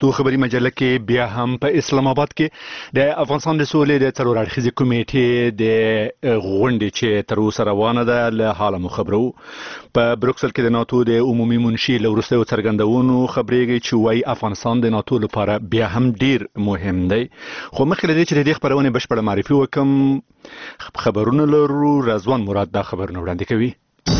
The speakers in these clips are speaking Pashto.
پښتو خبري مجله کې بیا هم په اسلام آباد کې د افغانستان د سولې د څلور اړخیزې کمیټې د غونډې چې تر اوسه روانه ده له حاله مو خبرو. په بروکسل کې د ناتو د عمومي منشي له وروستیو څرګندونو خبرېږي چې وايي افغانستان د ناتو لپاره بیا هم ډیر مهم دی. خو مخکې له دې چې د دې خبرونې بشپړه معرفي وکم خبرونه لرو. رضوان مراد دا خبرونه وړاندې کوي.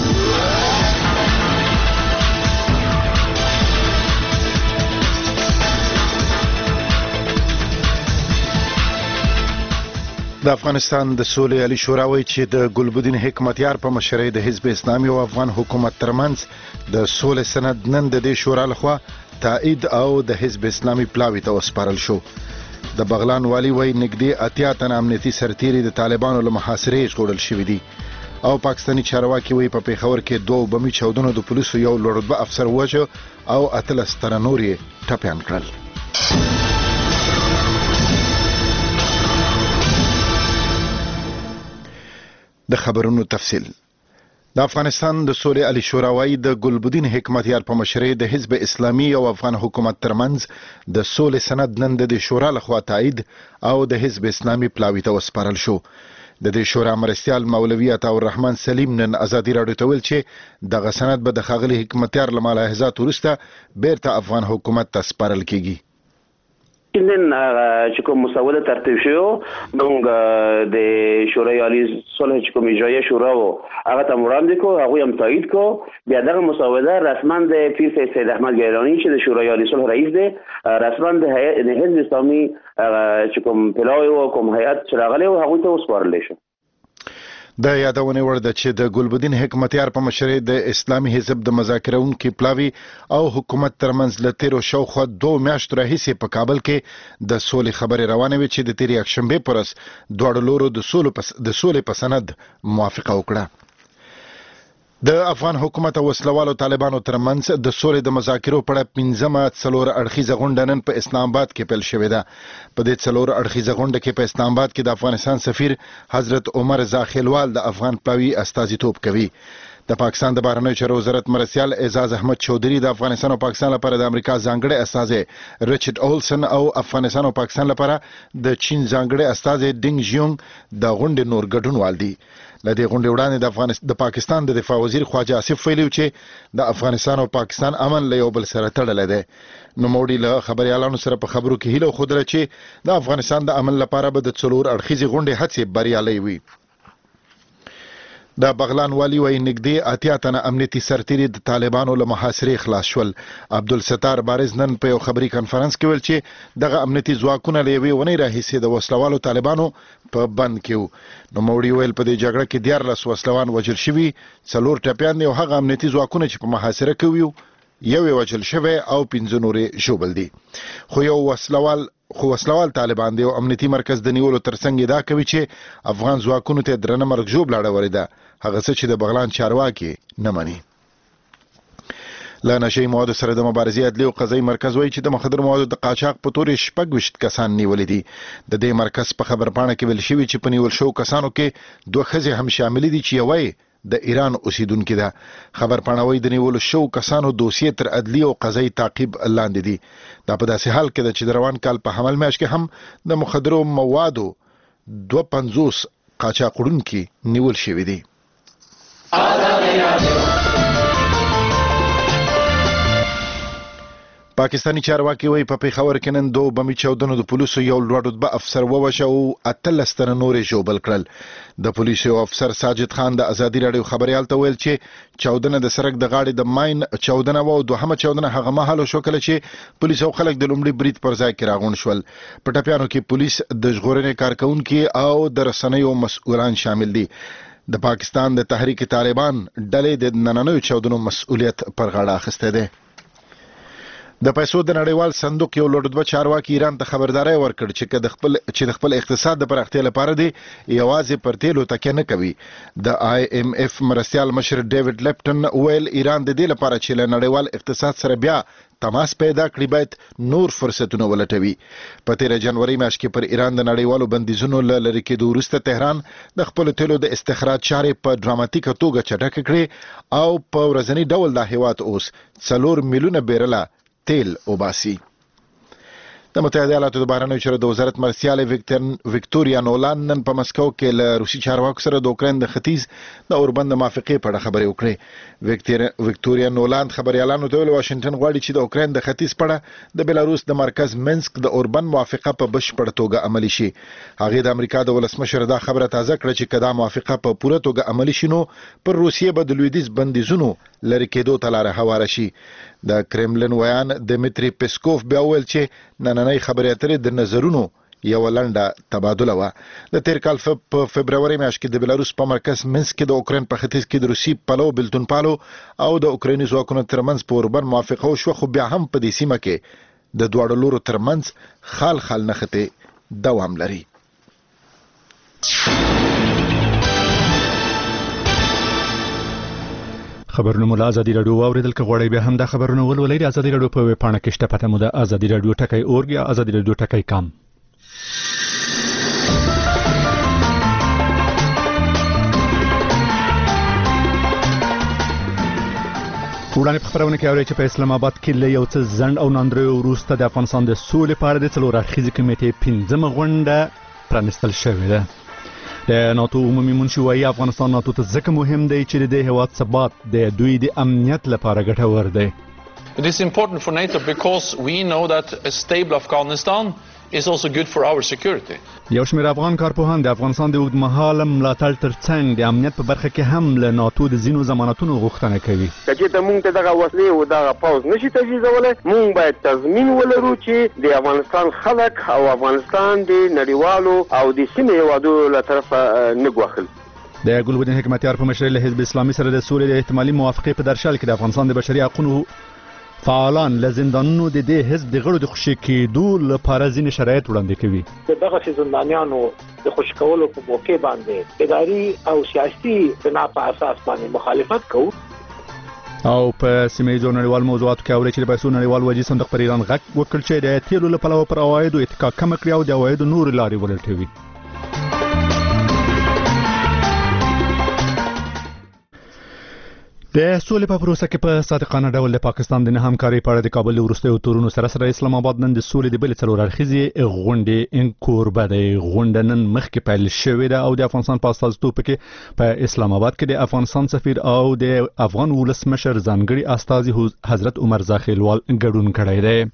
د افغانستان د سولې عالی شورا وایي چې د ګلبدین حکمتیار په مشرۍ د حزب اسلامي او افغان حکومت ترمنځ د سولې سند نن د دې شورا لخوا تایید او د حزب اسلامي پلاوي ته وسپارل شو. د بغلان والی وایي نږدې 80 تن امنیتي سرتیري د طالبانو له محاصرې ژغورل شوي دي او پاکستاني چارواکي وایي په پیښور کې 2 بمي چاودنو د پولیسو یو لوړ رتبه افسر ووژه او 18 تنه نور یې ټپیان کړل. د خبرونو تفصیل. د افغانستان د سولې عالی شورا وايي د ګلبدین حکمتیار په مشرۍ د حزب اسلامي او افغان حکومت ترمنځ د سولې سند نن د شورا لخوا تایید او د حزب اسلامي پلاوي ته وسپارل شو. د دې شورا مرستیال مولوي عطا الرحمن سلیم نن ازادي راډیو ته ویل چې دغه سند به د ښاغلي حکمتیار له ملاحظات وروسته بیرته افغان حکومت ته سپارل کیږي. نن چې کوم مسوده ترتیب شو موږ د شورای عالی صلح چې کوم اجرایه شورا و هغه ته وړاندې کو هغه هم تایید کو. بیا دغه مسوده رسما د پیر سید احمد ګیلانی چې د شورای عالی صلح رئیس دی رسما د حزب اسلامي چې کوم پلاوی او کوم هیئت چې راغلی و هغه ته وسپارل شو. د یادونه ور ده چې د ګلبدین حکمتیار په مشرۍ د اسلامي حزب د مذاکرونکو پلاوی او حکومت ترمنځ له تیرو شاوخوا 2 میاشتو راهیسې په کابل کې د سولې خبرې روانه وي چې د تیرې یکشنبې پر ورځ دواړو لورو د سولې په سند موافقه وکړه. د افغان حکومت او وسلوالو طالبانو ترمنځ د سولې د مذاکرو په اړه 15مه څلور اړخیزه غونډه نن په اسلام آباد کې پیل شوې ده. په دې څلور اړخیزه غونډه کې په اسلام آباد کې د افغانستان سفیر حضرت عمر زاخیلوال د افغان پلاوی استازیتوب کوي. د پاکستان د بهرنیو چارو وزارت مرستیال اعزاز احمد چودھری د افغانستان او پاکستان لپاره د امریکا ځانګړي استازي ریچارډ اولسن او افغانستان او پاکستان لپاره د چین ځانګړي استازي ډینګ ژیونګ د غونډې نور ګډونوال دي. لدې غونډې وړاندې د پاکستان د دفاع وزیر خواجه آصف ویلي چې د افغانستان او پاکستان امن له یو بل سره تړلی دی. نوموړي له خبريالانو سره په خبرو کې هیله خوده چې د افغانستان د امن لپاره به د څلور اړخیزې غونډې هڅې بریالۍ وي. د بغلان والی وایي نږدې 80 تنه امنیتي سرتیري د طالبانو له محاصرې خلاص شول. عبدالستار بارز نن په یو خبري کانفرنس کې ویل چې دغه امنیتي ځواکونه له یوې ونې راهیسې د وسلوالو طالبانو په بند کې وو. نوموړي ویل په دې جګړه کې 14 وسلوان وژل شوي 4 ټپیان دي او هغه امنیتي ځواکونه چې په محاصره کې وو یو وژل شوی او 15 نورې ژوبل دي. خو وسلوال طالبان دی او امنیتي مرکز د نیولو ترڅنګ دا کوي چې افغان ځواکونو ته درنه مرګ ژوبل اړولې ده هغه څه چې د بغلان چارواکي نه مني. لا نشي مواد سره د مبارزې عدلي او قضایي مرکز وایي چې د مخدر موادو د قاچاق په تور 26 کسان نیولې دي. د دې مرکز په خبرپاڼه کې ویل شوی چې په نیول شو کسانو کې 2 ښځې هم شامل دي چې یوه د ایران اوسیدونکو ده. خبرپاڼه وایي د نیول شو کسانو دوسیې تر عدلي او قضایي تعقیب لاندې دي. دا په داسې حال کې ده چې د روان کال په حمل میاشت کې هم د مخدرو موادو 250 قاچاق وړونکي نیول شوي دي. پاکستانی چارواکي وایي په پیښور کې نن 2 بمي چاودنو د پولیسو یو لوړ رتبه افسر ووژه او 18 تنه نورې ژوبل کړل. د پولیسو افسر ساجد خان د ازادي راډیو خبريال ته ویل چې چاودنه د سرک د غاړې د ماین چاودنه و او دوهمه چاودنه هغه مهال شو کله چې پولیس او خلک د لومړي برید پر ځای کې راغون شول. په ټپیانو کې پولیس د ژغورنې کارکونکو او د رسنیو مسؤلان شامل دي. د پاکستان د تحریک طالبان ډلې د نننیو چاودنو مسؤلیت پر غاړه اخیسته ده. د پیسو د نړیوال صندوق یو لوړ رتبه چارواکي ایران ته خبرداري ورکړ چې د خپل اقتصاد د پراختیا لپاره دی یوازې پر تیلو تکیه نه کوي. د IMF مرستیال مشر ډیوډ لیپټن ویل ایران د دې لپاره چې له نړیوال اقتصاد سره بیا تماس پیدا کړي باید نور فرصتونه ولټوي. په 13 جنوري میاشت کې پر ایران د نړیوالو بندیزونو له لرې کېدو وروسته تهران د خپل تیلو د استخراج چارې په ډراماتیکه توګه چټکه کړې او په ورځنی ډول د هیواد اوس 4 میلیونه بیرله تیل وباسي. د متحده ایالاتو د بهرنیو چارو د وزارت مرسیال وکټوریا نولان نن په مسکو کې له روسي چارواکو سره د اوکراین د ختیځ د اوربند موافقې په اړه خبرې وکړې. وکټوریا نولان خبريالانو ته ویل واشنگټن غواړي چې د اوکراین د ختیځ په اړه د بیلاروس د مرکز منسک د اوربند موافقه په بشپړ توګه عملي شي. هغه د امریکا د ولسمشر دا خبره تازه کړه چې کدا موافقه په پوره توګه عملي شي نو پر روسیې به د لویدیځ بندیزونو لری کېدو ته لاره هواره شي. د کرملن ویان دمیتری پیسکوف بیا ویل چې نننۍ خبرې اترې د نظرونو یو لنډه تبادله و. د تیر کال په فبرवरी میاشت کې د بیلاروس په مرکز منسک کې د اوکراین په ختیځ کې د روسي پلو بلتون پالو او د اوکرایني ځواکونو ترمنځ په اوربند موافقه وشوه، خو بیا هم په دې سیمه کې د دواړو لورو ترمنځ خال نښتې دوام لري. خبرونه مو له ازادي راډیو واوریدل. که غواړئ بیا هم دا خبرونه ولولئ د ازادي راډیو په ویب پاڼه کې شته، پته مو د ازادي راډیو ټکی اورګ یا ازادي راډیو ټکی کام. وړاندې په خبرونه کې اورئ چې په اسلام آباد کې له یو څه ځنډ او ناندریو وروسته د افغانستان د سولې په اړه د څلور اړخیزې کمیټې 5مه غونډه پرانیستل شوې ده. د ناتو عمومي منشي وايي افغانستان ناتو ته ځکه مهم دی چې د هیواد ثبات د دوی د امنیت لپاره ګټور دی. It is important for NATO because we know that a stable Afghanistan is also good for our security. یو شمېر افغان کارپوهان د افغانستان د اوږدمهاله ملاتړ ترڅنګ د امنیت په برخه کې هم له ناتو د ځینو ضمانتونو غوښتنه کوي. چې موږ ته دغه وسلې او دغه پوز نشي تجهیزولی، موږ باید تضمین ولرو چې د افغانستان خلک او افغانستان د نړیوالو او د سیمې هیوادونو له طرفه نه ګواښل. د ګلبدین حکمتیار په مشرۍ له حزب اسلامي سره د سولې د احتمالي موافقې په درشل کې د افغانستان د بشري حقوقو فعالان له زندانونو د دې حزب د غړو د خوشي کېدو لپاره ځینې شرایط وړاندې کوي. دغه زندانیانو د خوشي کولو په موقع باندې اداري او سیاسي بنا په اساس باندې مخالفت کوو. او په سیمه ییزو نړیوال موضوعاتو کې اوري چې د پیسو نړیوال وجې صندوق پر ایران غږ وکړ چې د تیلو له پلوه پر عوایدو اتکا کم کړي او د عوایدو نور لارې ولټوي. د سولې په پروسه کې په صادقانه ډول د پاکستان د نه همکارۍ په اړه د کابل وروستیو تورونو سره اسلام آباد نن د سولې د بل څلور اړخیزې غونډې کوربه دی. غونډه نن مخکې پیل شوې ده او د افغانستان په استازیتوب کې په اسلام آباد کې د افغانستان سفیر او د افغان ولسمشر ځانګړي استازي حضرت عمر زاخیلوال ګډون کړی دی.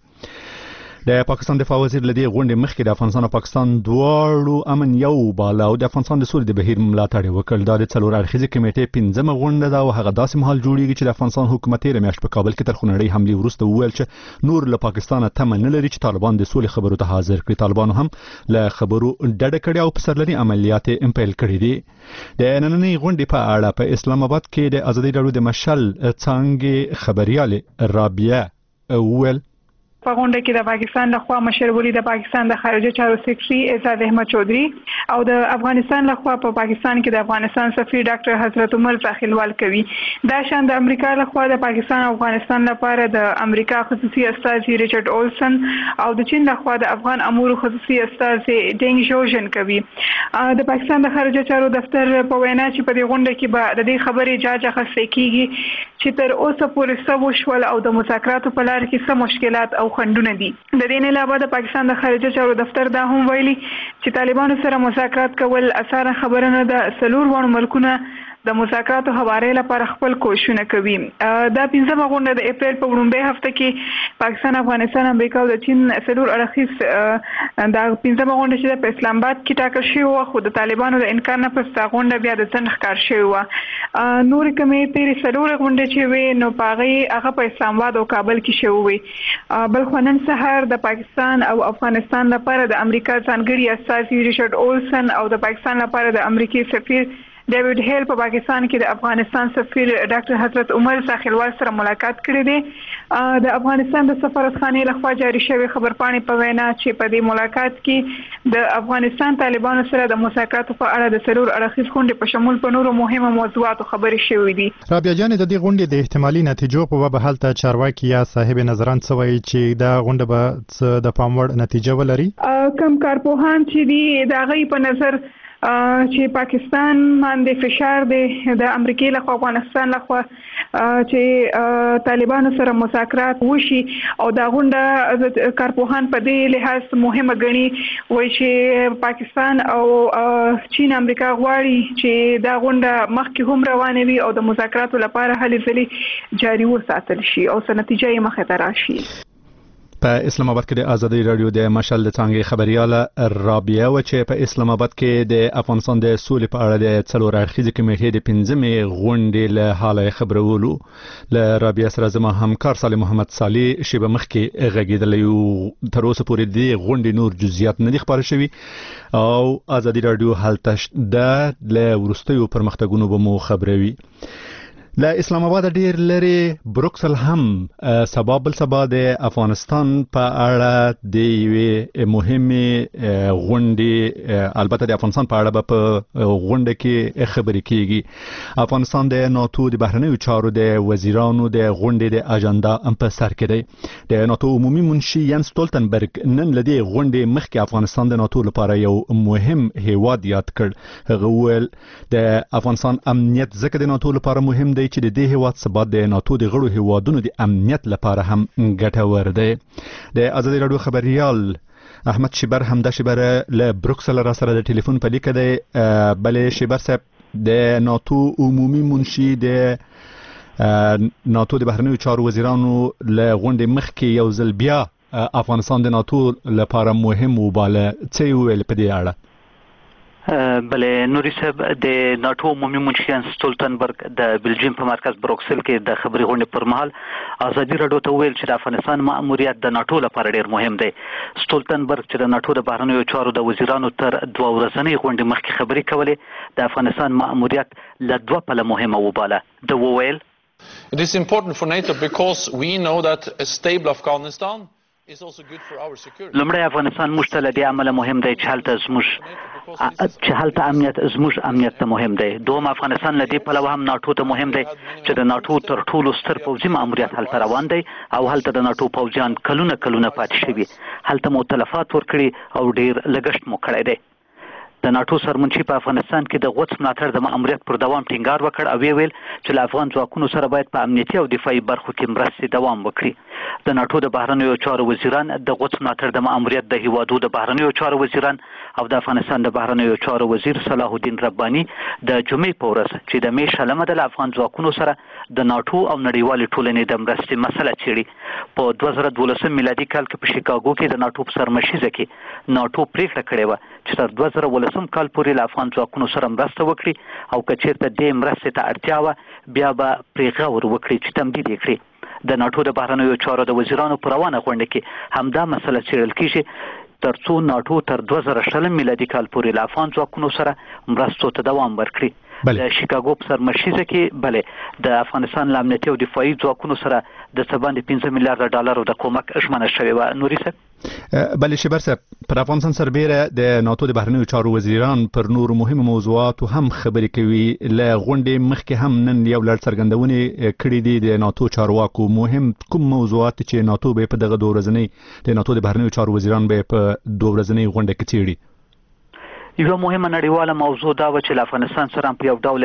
د پاکستان دفاع وزیر لدی غونډې مخکې د افغانستان او پاکستان دواړو امن یو بالا او د افغانستان د سولې د بهیر ملاتړ وکړ. دا د څلور اړخیزې کمیټې 5مه غونډه ده او هغه داسې مهال جوړیږي چې د افغانستان حکومت یې میاشت په کابل کې تر خونړۍ حملې وروسته وویل چې نور له پاکستان تمه نه لري چې طالبان د سولې خبرو ته حاضر کړي. طالبانو هم له خبرو ډډه کړې او پسرلني عملیات یې پیل کړي دي. د نننۍ غونډې په اړه په اسلام آباد کې د ازادي راډیو د مشل څانګې خبريال رابعه وویل په غونډه کې د پاکستان لخوا مشر ولی د پاکستان د خارجه چارو سکرټري اعزاز احمد چودھری او د افغانستان لخوا په پاکستان کې د افغانستان سفیر ډاکټر حضرت عمر زاخیلوال کوي. دا شان د امریکا لخوا د پاکستان او افغانستان لپاره د امریکا خصوصي استازي ریچارډ اولسن او د چین لخوا د افغان امور خصوصي استازي ډینګ جوژن کوي. د پاکستان د خارجه چارو دفتر په وینا چې په دې غونډه کې به د دې خبرې جاج اخیستل کیږي چې تر اوسه پورې څه وشول او د مذاکراتو په لار کې څه مشکلات او خنډونه دي. د دې نه علاوه د پاکستان د خارجه چارو دفتر دا هم ویلي چې طالبانو سره مذاکرات کول اسانه خبره نه ده. څلور وړ ملکونه د مذاکراتو هواري لپاره خپل کوششونه کوي. دا 5مه غونډه د اپریل په وړاندې هفته کې پاکستان، افغانستان، امریکا او د چین څلور اړخیز دا 5مه غونډه چې په اسلام آباد کې ټاکل شوې و، خو د طالبانو د انکار نه پس دا غونډه بیا د څنډ ښکار شوې و. نور کومې تیرې څلور غونډې چې وې نو هغه په اسلام آباد او کابل کې شوې وې. بل خو نن سهار د پاکستان او افغانستان لپاره د امریکا ځانګړي استازي ریچارډ اولسن او د پاکستان لپاره د امریکای سفیر ډیوډ هیل په پاکستان کې د افغانستان سفیر ډاکټر حضرت عمر زاخیلوال سره ملاقات کړی دی. د افغانستان د سفارتخانې لخوا جاری شوی خبرپاڼې په وینا چې په دې ملاقات کې د افغانستان طالبانو سره د مذاکراتو په اړه د څلور اړخیز غونډې په شمول په نورو مهمو موضوعاتو خبرې شوې دي. رابعه جان، د دې غونډې د احتمالي نتیجو په باب هلته چارواکي یا صاحب نظران څه وایي چې دا غونډه به د پام وړ نتیجه ولري؟ کم کارپوهان چې دي دا غي په نظر چې پاکستان باندې فشار دی د امریکای له خوا افغانستان له خوا چې طالبانو سره مذاکرات وشي او دا غونډه کارپوهان په دې لحاظ مهمه ګڼي وایي چې پاکستان او چین امریکا غواړي چې دا غونډه مخکې هم روانه وي او د مذاکراتو لپاره هلې ځلې جاري وساتل شي او څه نتیجه یې مخې ته راشي. په اسلام آباد کې د ازادي رادیو د مشال د څنګه خبرياله رابعه و چې په اسلام آباد کې د افغانستان د سولې په اړه د څلور اړخیزه کمیټې د 15مې غونډې له حاله خبرولو ل رابعه سره زما همکار صالح محمد صالح شیبه مخکې غږیدل یو تر اوسه پورې د غونډې نور جزئیات نه دي خبره شوي او ازادي رادیو حالت د ل ورستیو پرمختګونو به مو خبروي. له اسلام آباد ډیر لري بروکسل هم سبب سبا د افغانستان په اړه د یوې مهمه غونډې البته د افغانستان په اړه په غونډه کې خبرې کیږي. افغانستان د ناتو د بهرنیو چارو د وزیرانو د غونډې د اجنډا هم په سر کې دی. د ناتو عمومي منشي ینس ستولتنبرګ نن لدی غونډې مخکې افغانستان د ناتو لپاره یو مهم هیواد یاد کړ. هغه ویل د افغانستان امنیت ځکه د ناتو لپاره مهم دی چې د دې هیواد ثبات د ناتو د غړو هیوادونو د امنیت لپاره هم ګټور دی. د ازادي رادیو خبريال احمد شیبر همدا شیبر له بروکسل را سره د ټلیفون په لیکه دی. بلې شیبر صاحب د ناتو عمومي منشي د ناتو د بهرنیو چارو وزیرانو له غونډې مخکې یو ځل بیا افغانستان د ناتو لپاره مهم وباله. څه ویل په دې اړه؟ بله نوري صاحب د ناتو عمومي منشي ینس ستولتنبرګ د بلجیم په مرکز بروکسل کې د خبري غونډې پر مهال ازادي رادیو ته ویل چې د افغانستان مأموریت د ناتو لپاره ډیر مهم دی. ستولتنبرګ چې د ناتو د بهرنیو چارو د وزیرانو تر 2 ورځنۍ غونډې مخکې خبرې کولې د افغانستان مأموریت له 2 پله مهمه وباله. د وویل It is important for NATO because we know that a stable Afghanistan لومړی افغانستان موږ ته له دې عمله مهم دی چې هلته امنیت زموږ امنیت ته مهم دی. دوم افغانستان له دې پلوه هم ناتو ته مهم دی چې د ناتو تر ټولو ستر پوځي ماموریت هلته روان دی او هلته د ناتو پوځیان کلونه پاتې شوي. هلته مو تلفات ورکړي او ډیر لګښت مو کړی دی. د ناتو سرمنشي په افغانستان کې د غوڅ ملاتړ د ماموریت پر دوام ټینګار وکړ او ویل چې له افغان ځواکونو سره باید په امنیتي او دفاعي برخو کې مرستې دوام وکړي. د ناتو د بهرنیو چارو وزیران د غوڅ ملاتړ د ماموریت د هیوادو د بهرنیو چارو وزیران او د افغانستان د بهرنیو چارو وزیر صلاح الدین رباني د جمعې په ورځ چې د می شلمه د افغان ځواکونو سره د ناتو او نړیوال ټولنې د مرستې مسله چیړي. په 2012 میلادي کال کې په شیکاګو کې د ناتو په سرمشیزه کې ناتو پریکړه کړې و چې تر 2012 کال پورې له افغان ځواکونو سره مرسته وکړي او که چیرته دې مرستې ته اړتیا وه بیا به پرې غور وکړي چې تمدید یې کړي. د ناتو د بهرنیو چارو د وزیرانو په روانه غونډه کې همدا مسله څیړل کیږي ترڅو ناتو تر 2020 میلادي کال پورې له افغان ځواکونو سره مرستو ته دوام ورکړي. د شیکاګو په سرمشیزه کې بله د افغانستان له امنیتي او دفاعي ځواکونو سره د څه باندې 15 میلیارډ ډالرو د کومک ژمنه شوې وه. نوري صاحب بلې شیبر صاحب پر افغانستان سربیره د ناتو د بهرنیو چارو وزیران پر نور مهم موضوعاتو هم خبرې کوي. له غونډې مخکې هم نن یو لړ څرګندونې کړې دي د ناتو چارواکو. مهم کوم موضوعات چې ناتو به په دغه 2 ورځنۍ د ناتو د بهرنیو چارو وزیران به په 2 ورځنۍ غونډه کې چیړي؟ یو مهمه نړیواله موضوع دا و چې افغانستان سره په یو ډول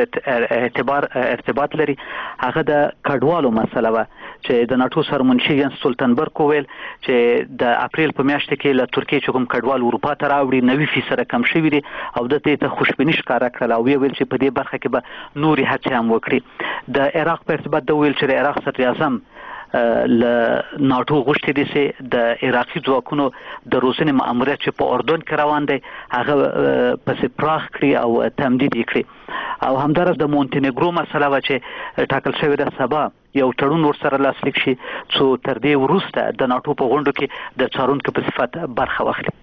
ارتباط لري. هغه د کډوالو مسله و چې د ناتو سرمنشي ینس ستولتنبرګ ویل چې د اپریل په میاشت کې له ترکیې چې کوم کډوال اروپا ته راوړي 90% کم شوي دي او د دې ته خوشبیني ښکاره کړل او ویل چې په دې برخه کې به نوري هڅې هم وکړي. د عراق په ارتباط د ویل چې د عراق صدر اعظم ل ناتو غوښتي دي چې د عراقي ځواکونو د روزنې ماموریت چې په اردن کې روان دی هغه پس پراخ کړي او تمدید کړي. او همدارس د مونتینګرو مسله و چې ټاکل شوی د سبا یو تړون ورسره لاسلیک شي څو تر دې وروسته د ناتو په غونډو کې د څارونکو په صفت برخه واخلي.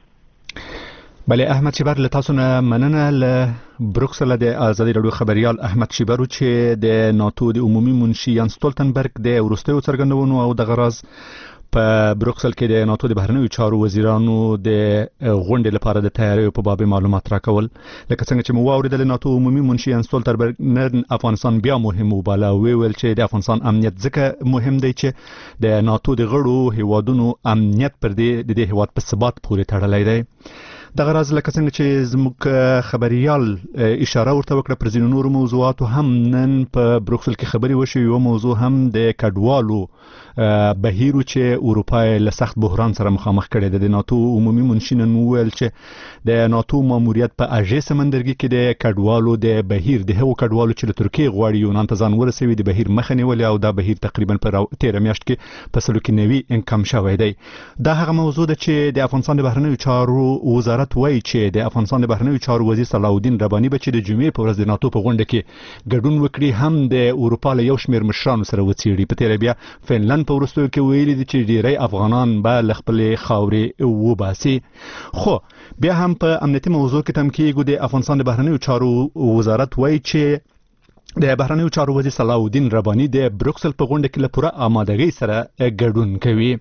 بله احمد شیبر له تاسو نه مننه. له بروکسل د ازادي رادیو خبريال احمد شیبر چې د ناتو د عمومي منشي ینس ستولتنبرګ د ورستیو څرګندونو او د غراز په بروکسل کې د ناتو د بهرنیو چارو وزیرانو د غونډې لپاره د تیاریو په باب معلومات راکول. لکه څنګه چې مو واوریدل ناتو عمومي منشي ینس ستولتنبرګ نن افغانستان بیا مهم وباله. ویل چې د افغانستان امنیت ځکه مهم دی چې د ناتو د غړو هیوادونو امنیت پر دې د هیواد په ثبات پورې تړلی دی. دغه راز لکه څنګه چې زموږ خبريال اشاره ورته وکړه پر ځینو نورو موضوعاتو هم نن په بروکسل کې خبري وشي. یو موضوع هم د کډوالو بهیرو چې اروپا له سخت بحران سره مخامخ کړي د ناتو عمومي منشین وویل چې د ناتو ماموریت په اژې سمندرګي کې د کډوالو د بهیر د هغو کډوالو چې له ترکیې غواړي یونان ته ځان ورسوي د بهیر مخه نیولې او دا بهیر تقریبا په 13 میاشت کې په 90 کم شوی دی. دا هغه موضوع ده چې د افغانستان د بهرنیو چارو وزارت وایي چې د افغانستان د بهرنیو چارو وزیر صلاح الدین رباني به چې د جمعې په ورځ د ناتو په غونډه کې ګډون وکړي هم د اروپا له یو شمېر مشرانو سره وڅېړي. په تیره بیا فنلند په وروستیو کې ویلي دي چې ډیری افغانان به له خپلې خاورې وباسي. خو بیا هم په امنیتي موضوع کې تم کېږو د افغانستان د بهرنیو چارو وزارت وایي چې د بهرنیو چارو وزیر صلاح الدین رباني د بروکسل په غونډه کې له پوره آمادګۍ سره ګډون کوي.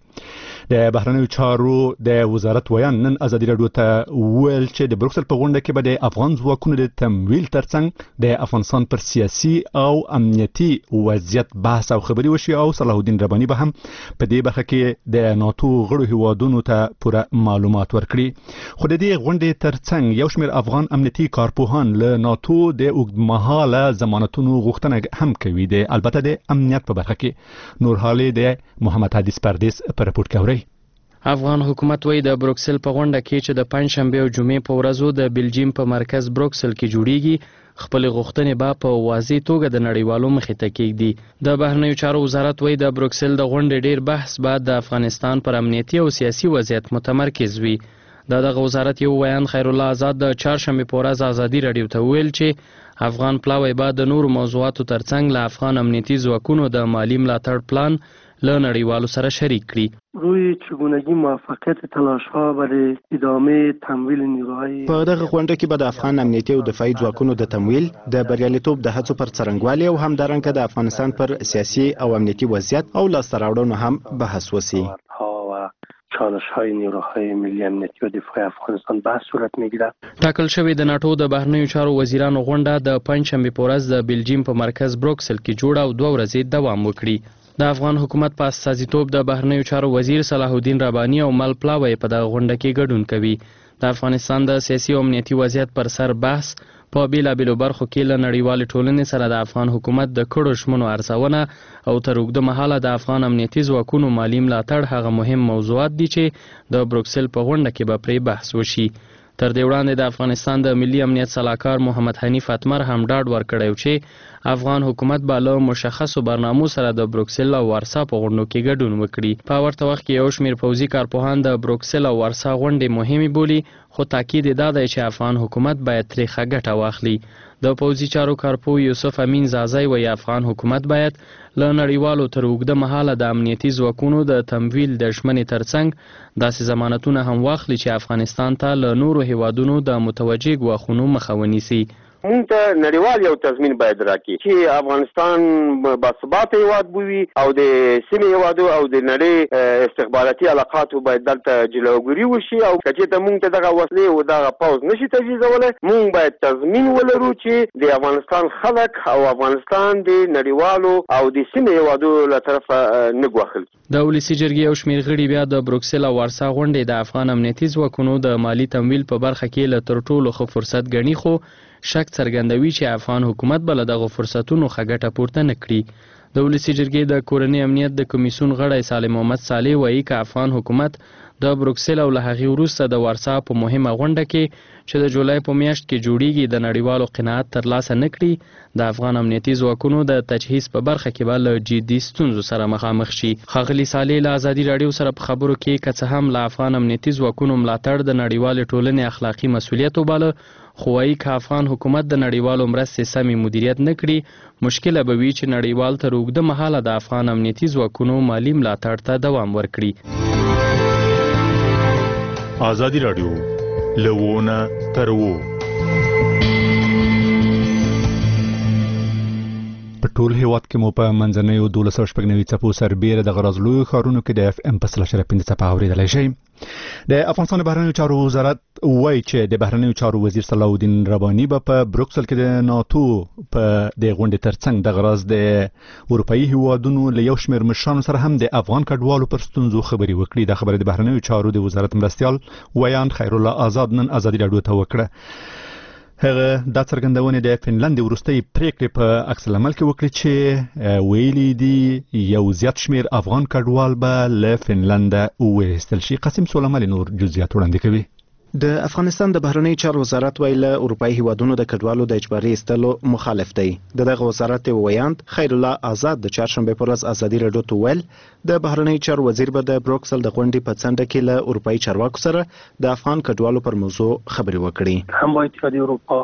د بهرنیو چارو د وزارت ویان نن ازادي راډیو ته ویل چې د بروکسل په غونډه کې به د افغان ځواکونو د تمویل ترڅنګ د افغانستان پر سیاسي او امنیتي وضعیت بحث او خبري وشي او صلاح الدین رباني به هم په دې برخه کې د ناتو غړو هیوادونو ته پوره معلومات ورکړي. خو د دې غونډې ترڅنګ یو شمېر افغان امنیتي کارپوهان له ناتو د اوږدمهاله ضمانتونو غوښتنه هم کوي. د البته د امنیت په برخه کې نور حالې د محمد حدیث پردیس په رپورټ کې اوري. افغان حکومت وایي د بروکسل په غونډه کې چې د پنځشنبه او جمعې په ورځو د بلجیم په مرکز بروکسل کې جوړیږي خپل غوښتنې به په واضح توګه د نړیوالو مخې ته کېږدي. د بهرنیو چارو وزارت وایي د بروکسل د غونډې ډیر بحث به د افغانستان پر امنیتي او سیاسي وضعیت متمرکز وي. دغه وزارت یو بیان خیر الله آزاد د چهارشنبه په ورځ ازادي راډیو ته ویل چې افغان پلاوی به د نورو موضوعاتو ترڅنګ له افغان امنیتي ځواکونو د مالی ملاتړ پلان له نړیوالو سره شریک کړي. روی چگونگی موفقیت تلاش‌ها برای ادامه تمویل نیروهای په دغه غونډه کې به د افغان امنیتي او دفاعي ځواکونو د تمویل د بریالیتوب د هڅو پر څرنګوالي او همدارنګه د افغانستان پر سیاسي او امنیتي وضعیت او لاسته راوړنو هم بحث وشي. چالش‌های نیروهای ملی امنیتی و دفاعی افغانستان بحث صورت می‌گیرد. ټاکل شوی د ناتو د بهرنیو چارو وزیرانو غونډه د پنځشنبه په ورځ د بلجیم په مرکز بروکسل کې جوړه او 2 ورځې دوام وکړي. د افغان حکومت په استازیتوب د بهرنیو چارو وزیر صلاح الدین رباني او مل پلاوی په دغه غونډه کې ګډون کوي. د افغانستان د سیاسي او امنیتي وضعیت پر سر بحث په بیلابیلو برخو کې له نړیوالې ټولنې سره د افغان حکومت د کړو ژمنو ارزونه او تر اوږده مهاله د افغان امنیتي ځواکونو مالی ملاتړ هغه مهم موضوعات دي چې د بروکسل په غونډه کې به پرې بحث وشي. تر دې وړاندې د افغانستان د ملي امنیت صلاحکار محمد حنیف اتمر هم ډاډ ورکړی چې افغان حکومت به له مشخصو برنامو سره د بروکسل او وارسا په غونډو کې ګډون وکړي. په ورته وخت کې یو شمېر پوځي کارپوهان د بروکسل او وارسا غونډې مهمې بولي، خو تاکید یې دا دی چې افغان حکومت باید ترې ښه ګټه واخلي. د پوځي چارو کارپوه یوسف امین زازی وایي افغان حکومت باید له نړیوالو تر اوږده مهاله د امنیتي ځواکونو د تمویل د ژمنې ترڅنګ داسې ضمانتونه هم واخلي چې افغانستان ته له نورو هیوادونو د متوجه ګواښونو مخه ونیسي. مونږ ته نړیوال یو تضمین باید راکړي چې افغانستان باثباته هیواد بوي او د سیمې هیوادو او د نړۍ استخباراتي علاقاتو باید دلته جلوګیري وشي او که چېرته مونږ ته دغه وسلې او دغه پوځ نشي تجهیزولی مونږ باید تضمین ولرو چې د افغانستان خلک او افغانستان د نړیوالو او د سیمې هیوادو له طرفه نه ګواښل. د ولسي جرګې یو شمېر غړي بیا د بروکسل او وارسا غونډې د افغان امنیتي ځواکونو د مالی تمویل په برخه کې له تر ټولو ښه فرصت ګڼي، خو شک څرګندوي چې افغان حکومت به له دغو فرصتونو ښه ګټه پورته نه کړي. د ولسي جرګې د کورنۍ امنیت د کمیسیون غړی سالم محمد صالح وایي که افغان حکومت د بروکسل او له هغې وروسته د وارسا په مهمه غونډه کې چې د جولای په میاشت کې جوړیږي د نړیوالو قناعت ترلاسه نه کړي، د افغان امنیتي ځواکونو د تجهیز په برخه کې به له جدي ستونزو سره مخامخ شي. ښاغلي صالح له ازادي راډیو سره په خبرو کې که څه هم له افغان امنیتي ځواکونو ملاتړ د نړیوالې ټولنې اخلاقي مسؤلیت وباله، خو وایي که افغان حکومت د نړیوالو مرستې سمې مدیریت نه کړي مشکله به وي چې نړیوال تر اوږده مهاله د افغان امنیتي ځواکونو مالی ملاتړ ته دوام ورکړي. ازادي راډیو لوونه تر وو په ټول هیواد کې مو په منځنیو 1290 څپو سربیره د غرض لوی ښارونو کې د FM په 3.5 څپه اورېدلی شئ. د افغانستان بهرنیو چارو وزارت وایي چې د بهرنیو چارو وزیر صلاح الدین رباني په بروکسل کې د ناتو په د غونډې ترڅنګ د غراز د اروپאי هیوادونو له یو شمېر مشرانو سره هم د افغان کډوالو پر ستونزو خبرې وکړي. د خبرې د بهرنیو چارو د وزارت مرستیال ویان خیرالله آزاد نن ازادي راډیو ته وکړه. هغه د څرګندونې د فنلند وروستۍ پریکړې په عکس العمل کې وکړي چې ویلي دي یو زیات شمیر افغان کډوال به له فنلند وایستل شي. قاسم سلیمانی نور جزئیات وړاندې کوي. د افغانستان د بهرنی چارو وزارت ویل اروپאי هیوادونو د کډوالو د اجباري ایستلو مخالف دی. دغه وزارت ویاند خیرالله آزاد د چهارشنبه پر ورځ ازادي راډیو ته ویل د بهرنی چارو وزیر به د بروکسل د غونډې په څنډه کې له اروپאי چارواکو سره د افغان کډوالو پر موضوع خبرې وکړي. هم با اتحادیه اروپا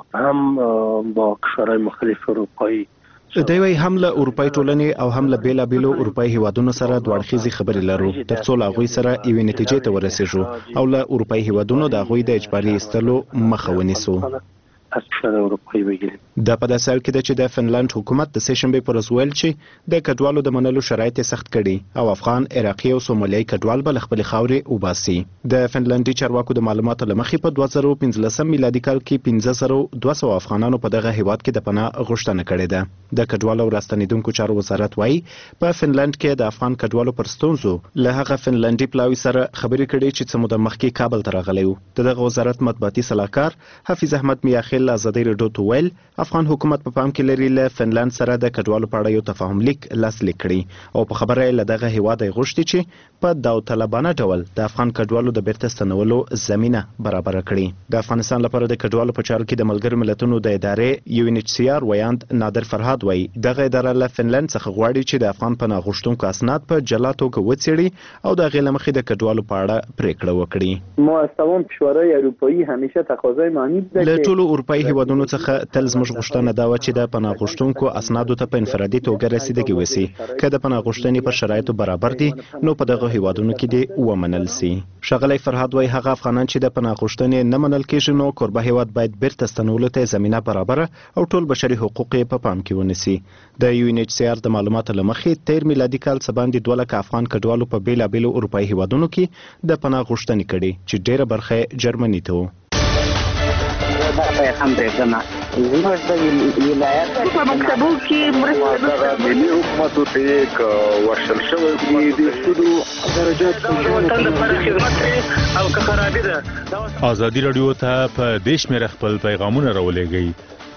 هم با کشورهای مختلف اروپایی دوی وی هم له اروپאי ټولنې او هم له بیلابیلو اروپאי هیوادونو سره دوړخیزي خبرې لرو ترڅو لا غوي سره یوې نتیجې ته ورسېږو او له اروپאי هیوادونو د غوي د اجباري ایستلو مخه ونیسو. از کشور اروپایی بگیریم. د په داسې حال کې چې د فنلند حکومت د سهشنبه پر ورځ ویل چې د کډوالو د منلو شرایط سخت کړي او افغان، عراقي او سومالیایي کډوال به خپل خاورې وباسي. د فنلندي چارواکو د معلوماتو لمخې په 2015 میلادي کال کې 15200 افغانانو په دغه هیواد کې د پناه غوښتنه کړې ده. د کډوالو راستنیدونکو چارو وزارت وایي په فنلند کې د افغان کډوالو پر ستونزو له هغه فنلندي پلاوي سره خبرې کړي چې څه موده مخکې کابل ته راغلی و. دغه وزارت مطبوعاتي صلاحکار حفیظ احمد میاخیل ازادي راډیو ته ویل افغان حکومت په پام کې لري له فنلند سره د کډوالو په اړه یو تفاهم لیک لاسلیک کړي او په خبره له دغه هیواد غوښتي چې په داوطلبانه ډول د افغان کډوالو د بیرته ستنولو زمينه برابر کړي. د افغانستان لپاره د کډوالو په چارو کې د ملګرو ملتونو د ادارې UNHCR ویاند نادر فرهاد وایي دغه اداره له فنلند څخه غواړي چې د افغان پناه غوښتونکو اسناد په جلا توګه وڅېړي او د غیر مخې د کډوالو په اړه پریکړه وکړي. ما از تمام کشورهای اروپایی همیشه تقاضای معنی ده له ټولو اروپאי هیوادونو څخه تل زموږ غوښتنه دا و چې د پناه غوښتونکو اسنادو ته په انفرادي توګه رسیدګي وسی. که د پناه غوښتنې پر شرایطو برابر دي نو په دغه هیوادونو کې دي ومنل سي. شغلی فرهاد وایي هغه افغانان چې د پناه غوښتنې نه منل کېږي نو کوربه هیواد باید بیرته ستنولو ته زمینه برابر او ټول بشري حقوق په پام کې ونیسي. د UNHCR د معلوماتو لمخې 13 میلادي کال څخه باندې 2 لک افغان کډوالو په بیلابیلو اروپאי هیوادونو کې د پناه غوښتنې کړي چې ډیره برخه جرمني ته و. هم برېښنا زموږ د ولایت په مکتبو کې مرسته ملي حکومت ته یک ورشل شوی دی د سودو درجات وطن لپاره خدمت او که خرابې ده. ازادي راډیو ته په دیش مې خپل پیغامونه راولېږئ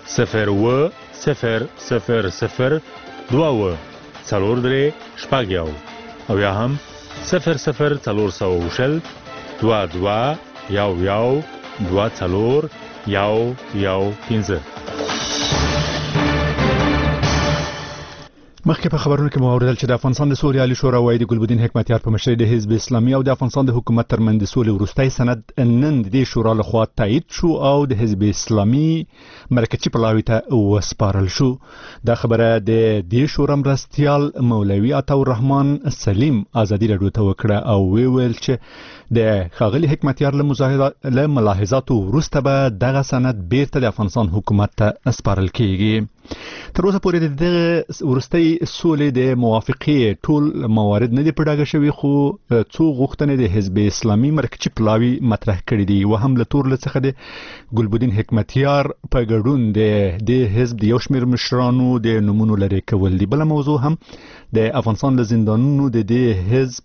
01000 2 څلور درې شپږ یو او یا هم 00400 22 یو یو 2 څلور یو 15. مخکې په خبرونو کې مو اوریدل چې د افغانستان د سولې عالی شورا وایي د ګلبدین حکمتیار په مشرۍ د حزب اسلامي او د افغانستان د حکومت ترمنځ د سولې وروستۍ سند نن د شورا لخوا تایید شو او د حزب اسلامي مرکزي پلاوي ته وسپارل شو. دا خبره د دې شورا مرستیال مولوي عطاالرحمن سلیم ازادي راډیو ته وکړه او ویل چې د ښاغلي حکمتیار له ملاحظاتو وروسته به دغه سند بیرته د افغانستان حکومت ته سپارل کیږي. تر اوسه پورې د وروستۍ سولې د موافقې ټول موارد نه دي په ډاګه شوي خو څو غوښتنې د حزب اسلامي مرکزي پلاوي مطرح کړي دي و هم له تور څخه د ګلبدین حکمتیار په ګډون د حزب د یو شمېر مشرانو د نومونو لرې کول دي. بله موضوع هم د افغانستان له زندانونو د دې حزب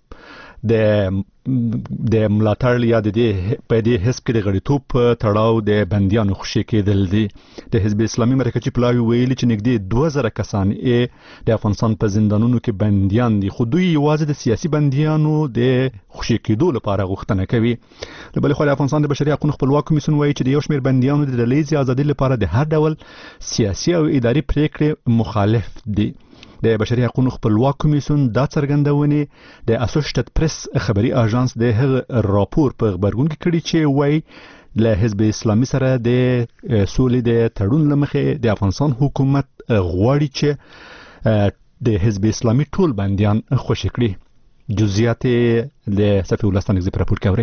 د ملاتړ یا د په دې حزب کې د غړیتوب په تړاو د بندیانو خوشي کېدل دي. د حزب اسلامي مرکزي پلاوي ویلي چې نږدې 2000 کسان د افغانستان په زندانونو کې بندیان دي خو دوی یوازې د سیاسي بندیانو د خوشي کېدو لپاره غوښتنه کوي. له بلې خوا د افغانستان د بشري حقوقو خپلواک کمیسیون وایي چې د یو شمېر بندیانو د ډلهییزې ازادۍ لپاره د هر ډول سیاسي او اداري پریکړې مخالف دي. د بشري حقوقو خپلواک کمیسیون دا څرګندونې د اسوسییټډ پریس خبري اژانس د هغه راپور په خبرګون کې کړي چې وایي له حزب اسلامي سره د سولې د تړون لمخې د افغانستان حکومت غواړي چې د حزب اسلامي ټول بندیان خوشي کړي. جزئیات له صفي ولستان غزي پر راپور کوي.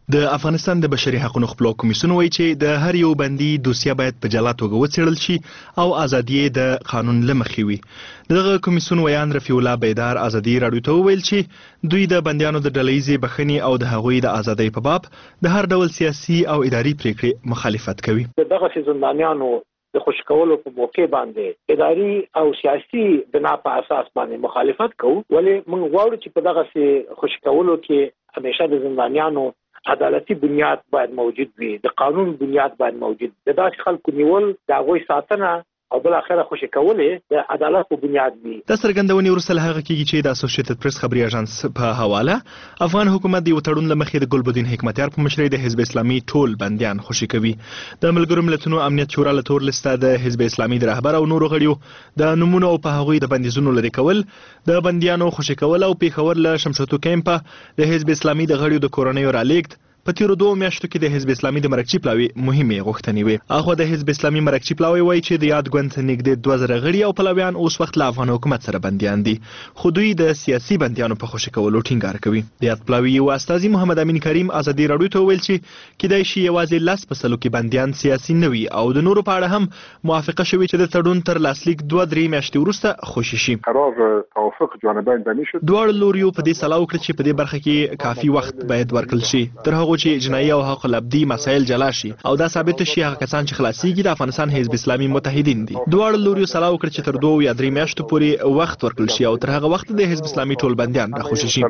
د افغانستان د بشري حقوقو خپلواک کمیسیون وایي چې د هر یو بندي دوسیه باید په جلا توګه وڅېړل شي او ازادي د قانون له مخې وي. دغه کمیسیون ویان رفیع الله بیدار ازادي راډیو ته وویل چې دوی د بندیانو د ډلهییزې بخښنې او د هغوی د ازادۍ په باب د هر ډول سیاسي او اداري پریکړې مخالفت کوي. دغه زندانیانو د خوشی کولو په موقع باندې اداري او سیاسي بنا په اساس باندې مخالفت کوو، ولې موږ غواړو چې په دغه خوشی کولو کې همیشه د زندانیانو عدالتي بنیاد باید موجود وي، د قانون بنیاد باید موجود وي. د داسې خلکو نیول د هغوی ساتنه او بل اخره خوشی کولې د عدالت په بنیاد وي. د څرګندونې وروسته له هغه کېږي چې د اسوسییټډ پریس خبري اژانس په حواله افغان حکومت د یو تړون له مخې د ګلبدین حکمتیار په مشرۍ د حزب اسلامي ټول بندیان خوشي کوي. د ملګرو ملتونو امنیت شورا له تور لسته د حزب اسلامي د رهبر او نورو غړیو د نمونه او په هغوی د بندیزونو لري کول، د بندیانو خوشي کول او پیښور له شمشتو کیمپ د حزب اسلامي د غړیو د کورنیو رالیږد په تیرو 2 میاشتو کې د حزب اسلامي د مرکچی پلاوي مهمه غوښتنې وي. هغه د حزب اسلامي مرکچی پلاوي وایي چې د یاد ګوند نږدې 2000 غړي او پلاویان اوس وخت له افغان حکومت سره بنديان دي، خو دوی د سیاسي بنديانو په خوشی کولو ټینګار کوي. د یاد پلاوي یو استاذي محمد امین کریم ازادي راډیو ته ویل چې کېدای شي یوازې لاس په سلو کې بنديان سیاسي نه وي او د نورو په اړه هم موافقه شوې چې د تړون تر لاسلیک 2-3 میاشتې وروسته خوشی شي. قرار توافق جانبین بنی شد. دواړو لوریو په دې سلا وکړه چې په دې برخه کې کافي وخت باید ورکړل شي تر هغه چې جنایي او حق الابدي مسایل جلا شي او دا ثابت شي هغه کسان چې خلاصيږي د افغانستان حزب اسلامي متحدین دي. دواړو لوریو سلا وکړه چې تر 2 یا 3 میاشتو پورې وخت ورکړل شي او تر هغه وخت د حزب اسلامي ټول بنديان راخوشي شي.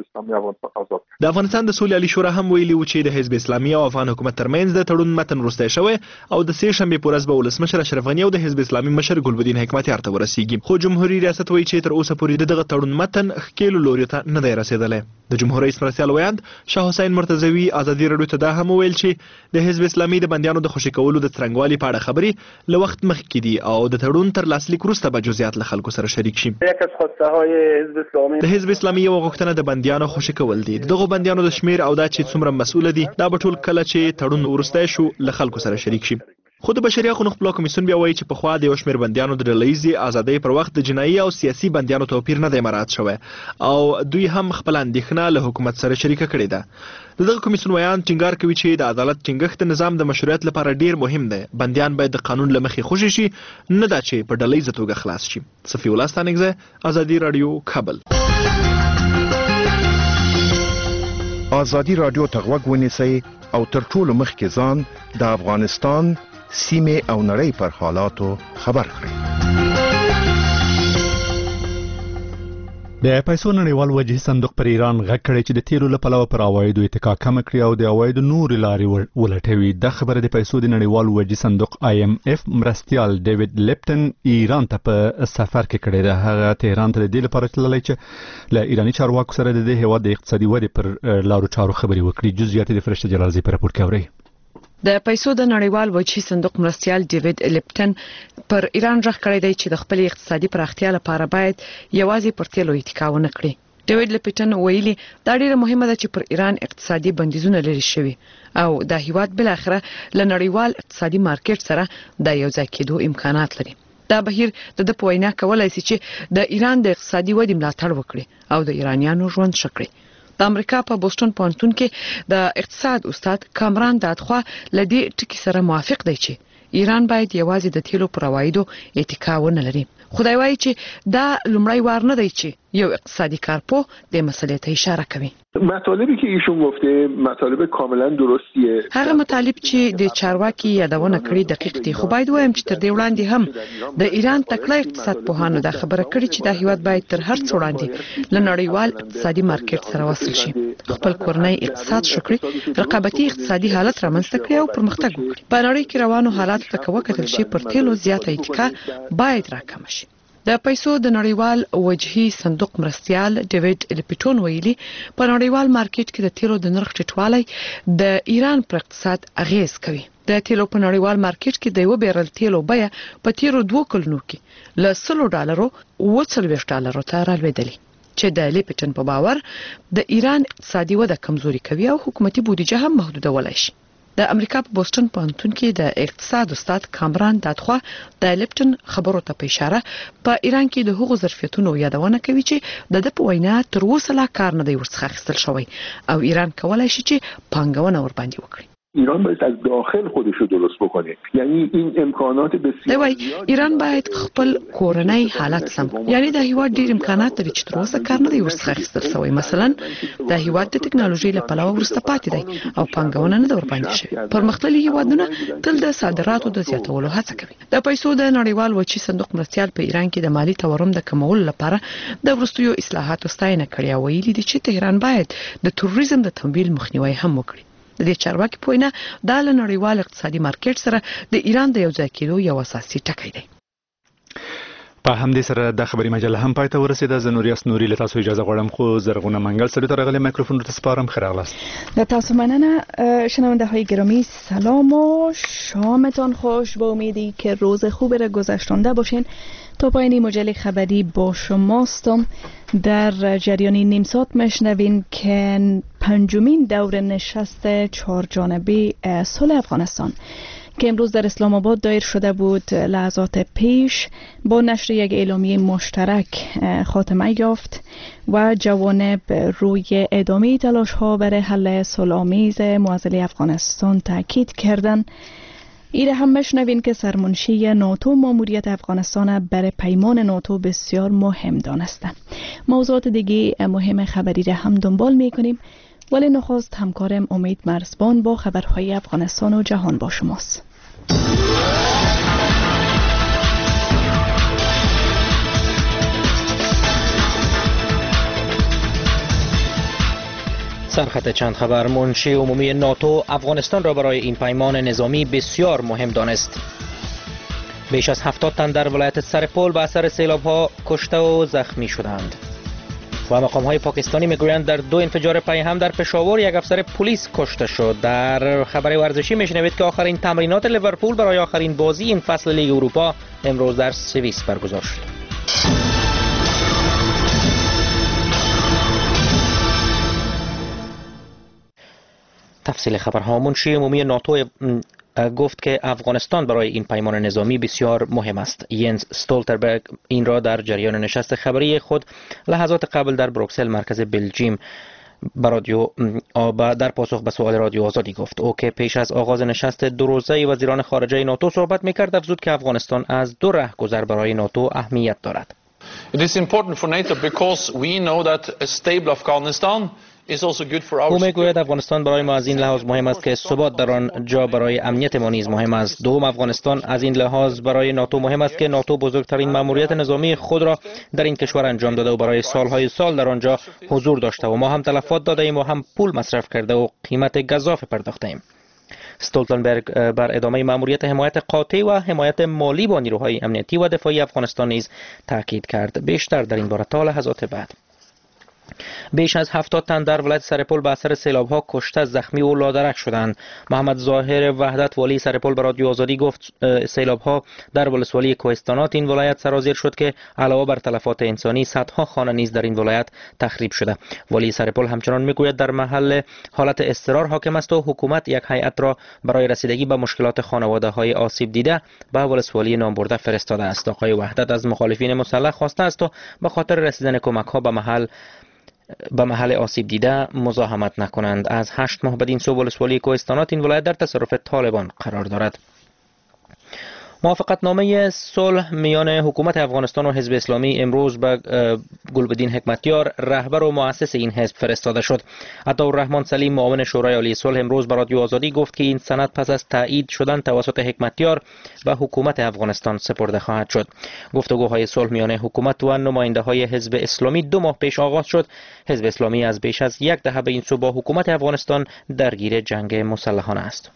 د افغانستان د سولې عالی شورا هم ویلي و چې د حزب اسلامي او افغان حکومت ترمنځ د تړون متن وروسته شوی او د سه شنبه په ورځ به ولسمشر اشرف غنی او د حزب اسلامي مشر ګلبدین حکمتیار ته ورسیږي، خو جمهوریت ریاست وایي چې تر اوسه پورې دغه تړون متن خکېلو لوري ته نه دی رسیدلی. د جمهور رئیس مرستیال ویاند شاه حسین مرتضوی ازادي راډیو ته دا هم ویل چې د حزب اسلامي د بندیانو د خوشی کولو د څرنګوالي په اړه خبرې له وخت مخکې دي او د تړون تر لاسلیک وروسته به جزئیات له خلکو سره شریک شي. د حزب اسلامي یو غوښتنه د بندیانو خوشی کول دي. دغه بندیانو د شمیر او دا چې څومره مسؤل دي دا به ټول کله چې تړون وروسته شو له خلکو سره شریک شي. خو د بشري حقوقو خپلواک کمیسیون بیا وایي چې پخوا د یو شمېر بندیانو د ډلهییزې ازادۍ پر وخت د جنایي او سیاسي بندیانو توپیر نه دی مراعات شوی او دوی هم خپل اندېښنه له حکومت سره شریکه کړې ده. دغه کمیسیون ویان ټینګار کوي چې د عدالت ټینګښت د نظام د مشروعیت لپاره ډیر مهم دی. بندیان باید د قانون له مخې خوشي شي، نه دا چې په ډلهییزه توګه خلاص شي. صفي الله ستانکزی، ازادي راډیو، کابل. ازادي راډیو ته غوږ ونیسئ او تر ټولو مخکې ځان د افغانستان سیمه او نړۍ پر حالاتو خبر کړئ. د پیسو نړیوال وجهي صندوق پر ایران غږ کړی چې د تیلو له پلوه پر عوایدو اتکا کم کړي او د عوایدو نورې لارې ولټوي. د خبره د پیسو د نړیوال وجهي صندوق IMF مرستیال ډیوډ لیپټن ایران ته په سفر کې کړی ده. هغه تهران ته د دې لپاره تللی چې له ایراني چارواکو سره د دې هیواد د اقتصادي ودې پر لارو چارو خبرې وکړي. جزئیات د فرشته جلالزی په راپور کې اورئ. د پیسو د نړیوال وجهي صندوق مرستیال ډیوډ لیپټن پر ایران غږ کړی دی چې د خپل اقتصادي پراختیا لپاره باید یوازې پر تیلو اتکا ونه کړي. ډیوډ لیپټن ویلي دا ډیره مهمه ده چې پر ایران اقتصادي بندیزونه لري شوي او د هیواد بل اخره له نړیوال اقتصادي مارکیټ سره د یو ځای کېدو امکانات لري. دا بهیر د پوینا کولای شي چې د ایران د اقتصادي ودې ملاتړ وکړي او د ایرانیانو ژوند ښه کړي. د امریکا په بوسټون پوهنتون کې د اقتصاد استاد کامران دادخوا لدی ټکی سره موافق دی چې ایران باید یوازې د تیلو پر عوایدو اتکا ونه لري. خدای وایي چې دا لومړی وار نه دی چې یو اقتصادي کارپو د مسئله ته اشاره کوي. مطالبی که ایشون گفته مطالب کاملا درستیه. هغه مطالب چې د چارواکي یادونه کړې دقیق دي، خو باید وایم چې تر دې وړاندې هم د ایران تکړه اقتصاد پوهانو دا خبره کړې چې د هیواد باید تر هر څه وړاندې له نړیوال اقتصادي مارکیټ سره وصل شي، خپل کورنۍ اقتصاد شکري رقابتي اقتصادي حالت رامنځته کړي او پرمختګ وکړي. په نړۍ کې روانو حالاتو ته وکتل شي پر تیلو زیاته اتکا باید راکم شي. د پیسو د نړیوال وجهي صندوق مرستیال ډیوډ لیپټن ویلي په نړیوال مارکیټ کې د تیلو د نرخ ټیټوالی د ایران پر اقتصاد اغیز کوي. د تیلو په نړیوال مارکیټ کې د یو بیرل تیلو بیه په تیرو 2 کلونو کې له $100 $40 ته رالوېدلې چې د لیپټن په باور د ایران اقتصادي وده کمزوري کوي او حکومتي بودیجه هم محدودولای شي. د امریکا په بوسټن پوهنتون کې د اقتصاد استاد کامران دادخوا د لپټن خبرو ته په اشاره په ایران کې د حقوق ظرفیتونو یادونه کوي چې د په وینا تر اوسه لا کار نه دی ورڅخه اخیستل شوی او ایران کولای شي چې پانګونه ور باندې وکړي. ایران باید از داخل خودش رو درست بکنه، یعنی این امکانات بسیار ایران باید خپل کورنۍ حالت سم، یعنی د هیواد ډیر امکانات لري چې تر اوسه کار نه دی ورڅخه اخیستل شوی. مثلا د هیواد د ټکنالوژي له پلوه ورسته پاتې دی او پانګونه نه ور باندې شي. پرمختللي هیوادونه تل د صادراتو د زیاتولو هڅه کوي. د پیسو د نړیوال وچی صندوق مرستيال په ایران کې د مالی تورم د کمولو لپاره د وروستیو اصلاحاتو ستاینه کړې او ویلي دي چې تهران باید د تروریزم د تمویل مخنیوي هم وکړي. د دې چارواکي په وینا د نړیوال اقتصادي مارکیټ سره د ایران د یو ځای کېدو یو اساسي ټکی دی. په همدې سره د خبري مجله هم پای ته ورسېده. زه نوریاس نوري له تاسو اجازه غواړم خو زرغونه منګل سره ترغله میکروفون رو تسپارم. خیراغلاست. در تاسو مننه شنونده های گرامی، سلام و شامتان خوش. با امیدی که روز خوبی را گذشتانده باشین. تا پایین مجله خبری با شماستم. در جریان نیم ساعت میشنوین که پنجمین دور نشست چهارجانبه صلح افغانستان که امروز در اسلام آباد دایر شده بود لحظات پیش با نشر یک اعلامیه مشترک خاتمه یافت و جوانب روی ادامه تلاش ها برای حل صلح‌آمیز معضل افغانستان تاکید کردند. ایره هم بشنوین که سرمنشی ناتو ماموریت افغانستان برای پیمان ناتو بسیار مهم دانسته. موضوعات دیگه مهم خبری را هم دنبال میکنیم، ولی نخست همکارم امید مرزبان با خبرهای افغانستان و جهان با شماست. سرخط چند خبر. منشی عمومی ناتو افغانستان را برای این پیمان نظامی بسیار مهم دانست. بیش از 70 تن در ولایت سرپل به اثر سیلاب‌ها کشته و زخمی شدند. و مقام‌های پاکستانی میگویند در 2 انفجار پی هم در پشاور یک افسر پلیس کشته شد. در خبر ورزشی میشنوید که آخرین تمرینات لیورپول برای آخرین بازی این فصل لیگ اروپا امروز در سوئیس برگزار شد. تفصیل خبرها. منشی عمومی ناتو گفت که افغانستان برای این پیمان نظامی بسیار مهم است. ینز استولتنبرگ این را در جریان نشست خبری خود لحظات قبل در بروکسل مرکز بلژیم در پاسخ به سوال رادیو آزادی گفت. او که پیش از آغاز نشست 2 روزه وزیران خارجه ناتو صحبت می‌کرد افزود که افغانستان از 2 راهگذر برای ناتو اهمیت دارد. It is important for NATO because we know that a stable Afghanistan او میگوید افغانستان برای ما از این لحاظ مهم است که ثبات در آن جا برای امنیت ما نیز مهم است. دوم، افغانستان از این لحاظ برای ناتو مهم است که ناتو بزرگترین مأموریت نظامی خود را در این کشور انجام داده و برای سالهای سال در آنجا حضور داشته و ما هم تلفات داده ایم و هم پول مصرف کرده و قیمت گزاف پرداخته ایم. استولتنبرگ بر ادامه مأموریت حمایت قاطع و حمایت مالی با نیروهای امنیتی و دفاعی افغانستان نیز تاکید کرد. بیشتر در این باره تا لحظات بعد. بیش از 70 تن در ولایت سرپل به اثر سیلاب‌ها کشته، زخمی و لادرک شدند. محمد ظاهر وحدت والی سرپل به رادیو آزادی گفت سیلاب‌ها در ولسوالی کوهستانات این ولایت سرازیر شد که علاوه بر تلفات انسانی صدها خانه نیز در این ولایت تخریب شده. والی سرپل همچنان میگوید در محل حالت اضطرار حاکم است و حکومت یک هیئت را برای رسیدگی به مشکلات خانواده‌های آسیب دیده به ولسوالی نامبرده فرستاده است. آقای وحدت از مخالفین مسلح خواسته است و به خاطر رسیدن کمک‌ها به محل آسیب دیده مزاحمت نکنند. از 8 ماه بدین سو ولسوالی کوهستانات این ولایت در تصرف طالبان قرار دارد. موافقتنامه صلح میان حکومت افغانستان و حزب اسلامی امروز به گلبدین حکمتیار رهبر و مؤسس این حزب فرستاده شد. عطاالرحمن سلیم معاون شورای عالی صلح امروز به رادیو آزادی گفت که این سند پس از تایید شدن توسط حکمتیار به حکومت افغانستان سپرده خواهد شد. گفتگوهای صلح میان حکومت و نماینده‌های حزب اسلامی 2 ماه پیش آغاز شد. حزب اسلامی از بیش از 1 دهه به این سو با حکومت افغانستان درگیر جنگ مسلحانه است.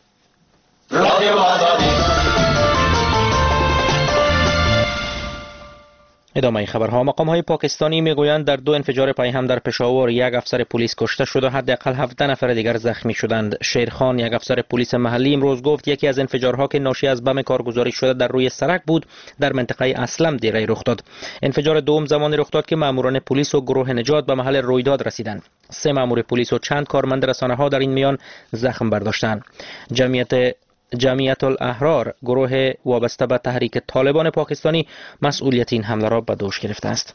ادامه خبرها. مقام‌های پاکستانی میگویند در 2 انفجار پی هم در پشاور یک افسر پلیس کشته شد و حداقل 17 نفر دیگر زخمی شدند. شیرخان یک افسر پلیس محلی امروز گفت یکی از انفجارها که ناشی از بم کارگزاری شده در روی سرک بود در منطقه اسلم دیره رخ داد. انفجار دوم زمانی رخ داد که ماموران پلیس و گروه نجات به محل رویداد رسیدند. 3 مامور پلیس و چند کارمند رسانه‌ها در این میان زخم برداشتند. جمعیت الاحرار، گروه وابسته به تحریک طالبان پاکستانی، مسئولیت این حمله را به دوش گرفته است.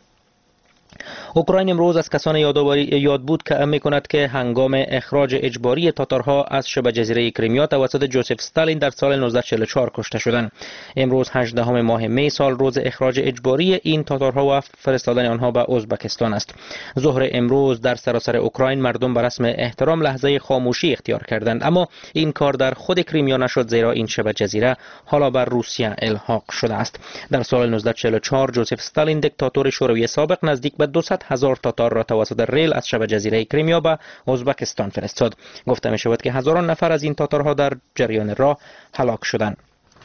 اوکراین امروز از کسان یاد بود که می‌کند که هنگام اخراج اجباری تاتارها از شبه جزیره کریمیا توسط جوزف استالین در سال 1944 کشته شدند. امروز 18 ماه می سال روز اخراج اجباری این تاتارها و فرستادن آنها به ازبکستان است. ظهر امروز در سراسر اوکراین مردم به رسم احترام لحظه خاموشی اختیار کردند، اما این کار در خود کریمیا نشد، زیرا این شبه جزیره حالا بر روسیه الحاق شده است. در سال 1944 جوزف استالین دیکتاتور شوروی سابق نزدیک به 200,000 تاتار را توسط ریل از شبه جزیره کریمیا به ازبکستان فرستاد. گفته می شود که هزاران نفر از این تاتارها در جریان راه هلاک شدند.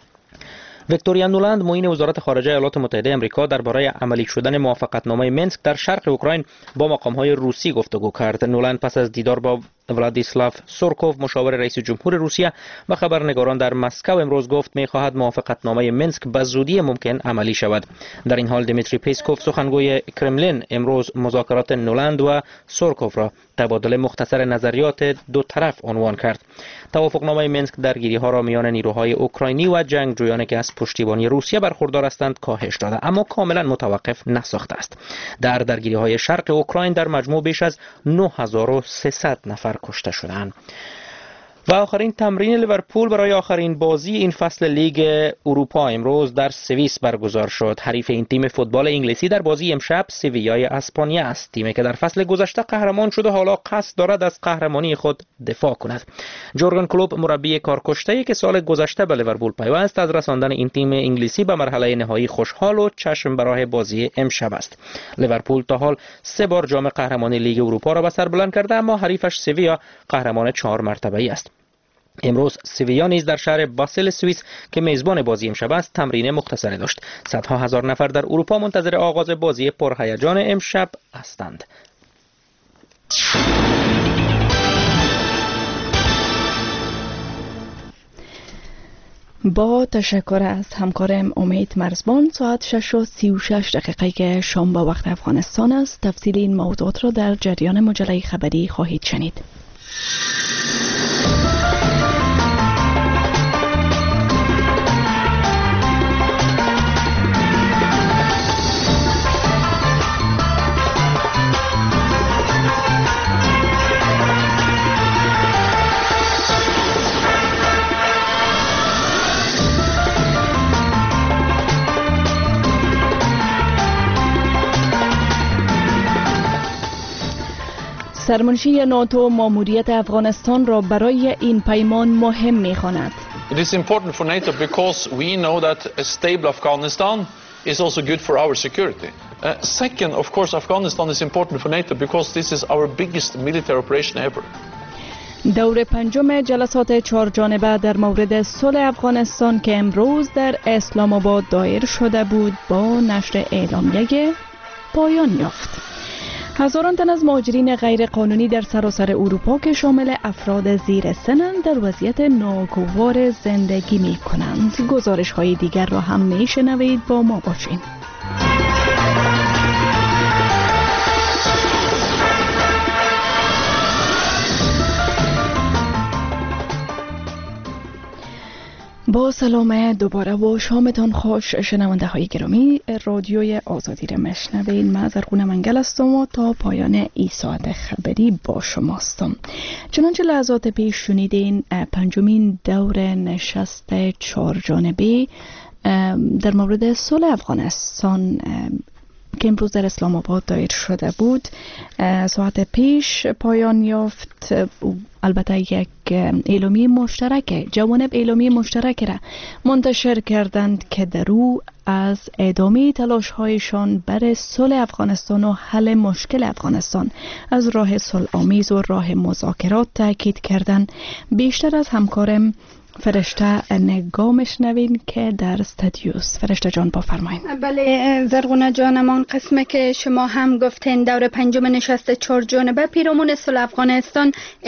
ویکتوریا نولند، معین وزارت خارجه ایالات متحده آمریکا، درباره عملی شدن موافقتنامه منسک در شرق اوکراین با مقام‌های روسی گفتگو کرد. نولند پس از دیدار با ولادیسلاو سورکوف، مشاور رئیس جمهور روسیه، و خبرنگاران در مسکو امروز گفت می‌خواهد موافقتنامه منسک به زودی ممکن عملی شود. در این حال دیمیتری پیسکوف، سخنگوی کرملین، امروز مذاکرات نولند و سورکوف را تبادل مختصر نظریات دو طرف عنوان کرد. توافقنامه منسک درگیری‌ها را میان نیروهای اوکراینی و جنگجویانی که از پشتیبانی روسیه برخوردار هستند کاهش داده، اما کاملا متوقف نساخته است. در درگیری‌های شرق اوکراین در مجموع بیش از 9300 نفر کشته شدند. و آخرین تمرین لیورپول برای آخرین بازی این فصل لیگ اروپا امروز در سوئیس برگزار شد. حریف این تیم فوتبال انگلیسی در بازی امشب سویای اسپانیا است، تیمی که در فصل گذشته قهرمان شد و حالا قصد دارد از قهرمانی خود دفاع کند. جورگن کلوپ، مربی کارکشته‌ای که سال گذشته به لیورپول پیوست، از رساندن این تیم انگلیسی به مرحله نهایی خوشحال و چشم به راه بازی امشب است. لیورپول تا حال 3 بار جام قهرمانی لیگ اروپا را به سر بلند کرده، اما حریفش سویا قهرمان 4 مرتبه‌ای است. امروز سویا نیز در شهر باسل سوئیس که میزبان بازی امشب است تمرین مختصری داشت. صدها هزار نفر در اروپا منتظر آغاز بازی پرهیجان امشب هستند. با تشکر از همکارم امید مرزبان، ساعت 6:36 شام با وقت افغانستان است. تفصیل این موضوعات را در جریان مجله خبری خواهید شنید. سرمنشی ناتو ماموریت افغانستان را برای این پیمان مهم می‌خواند. It is important for NATO because we know that a stable Afghanistan is also good for our security. Second, of course, Afghanistan is important for NATO because this is our biggest military operation ever. دور پنجم جلسات 4 جانبه در مورد صلح افغانستان که امروز در اسلام آباد دایر شده بود با نشر اعلامیه پایان یافت. هزاران تن از مهاجرین غیر قانونی در سراسر اروپا که شامل افراد زیر سنند در وضعیت ناگوار زندگی می کنند. گزارش های دیگر را هم می شنوید، با ما باشین. با سلام دوباره و شامتان خوش شنونده های گرامی. رادیوی آزادی را مشنوین. من زرغونه منگل هستم و تا پایان این ساعت خبری با شماستم. چنانچه لحظات پیش شنیدین، پنجمین دور نشست 4 جانبه در مورد صلح افغانستان که امروز در اسلام آباد دایر شده بود ساعت پیش پایان یافت. البته یک اعلامیه مشترک جوانب اعلامیه مشترک را منتشر کردند که در او از ادامه تلاش‌هایشان برای صلح افغانستان و حل مشکل افغانستان از راه صلح‌آمیز و راه مذاکرات تاکید کردند. بیشتر از همکارم فرشته نگاه میشنوین که در استودیوست. فرشته جان بفرمایید. بله زرغونه جانمان، قسمه که شما هم گفتین دور پنجم نشست 4 جانبه پیرامون صلح افغانستان امروز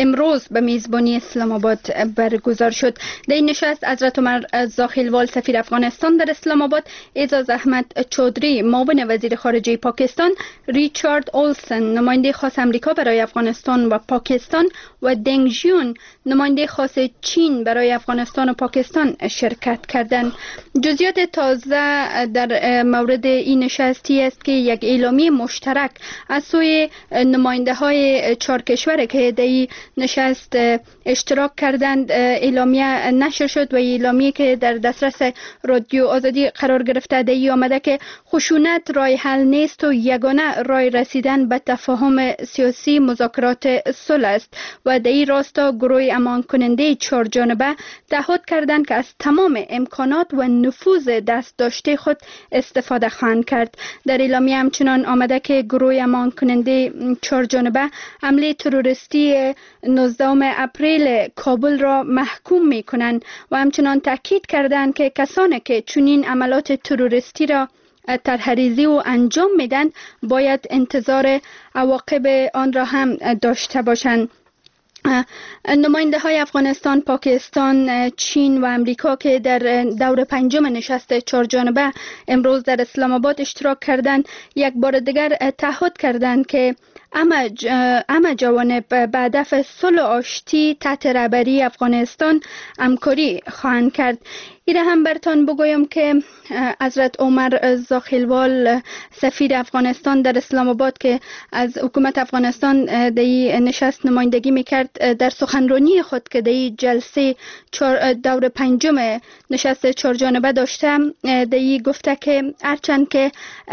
امروز به میزبانی اسلام آباد برگزار شد. در این نشست حضرت عمر زاخیلوال سفیر افغانستان در اسلام آباد، اعزاز احمد چودری معاون وزیر خارجه پاکستان، ریچارد اولسن نماینده خاص امریکا برای افغانستان و پاکستان و دنگ ژیون نماینده خاص چین برای افغانستان و پاکستان شرکت کردند. جزئیات تازه در مورد این نشستی است که یک اعلامیه مشترک از سوی نماینده های 4 کشور که در این نشست اشتراک کردند اعلامیه نشر شد و اعلامیه که در دسترس رادیو آزادی قرار گرفته در این آمده که خشونت راه حل نیست و یگانه راه رسیدن به تفاهم سیاسی مذاکرات صلح است و در این راستا گروه امان کننده 4 جانبه تعهد کردند که از تمام امکانات و نفوذ دست داشته خود استفاده خواهند کرد. در اعلامیه همچنان آمده که گروه امان کننده 4 جانبه حمله تروریستی 19 اپریل کابل را محکوم می کنند و همچنان تاکید کردند که کسانی که چنین عملات تروریستی را طرح‌ریزی و انجام میدن باید انتظار عواقب آن را هم داشته باشند. نماینده های افغانستان، پاکستان، چین و امریکا که در دور 5 نشست 4 جانبه امروز در اسلام آباد اشتراک کردند، یک بار دیگر تعهد کردند که همه جوانب به هدف صلح و آشتی تحت رهبری افغانستان همکاری خواهند کرد. ایره هم برتان بگویم که حضرت عمر زاخیلوال سفیر افغانستان در اسلام آباد که از حکومت افغانستان در این نشست نمایندگی میکرد، در سخنرانی خود که در این جلسه دور 5 نشست 4 جانبه داشته، در این گفته که هرچند که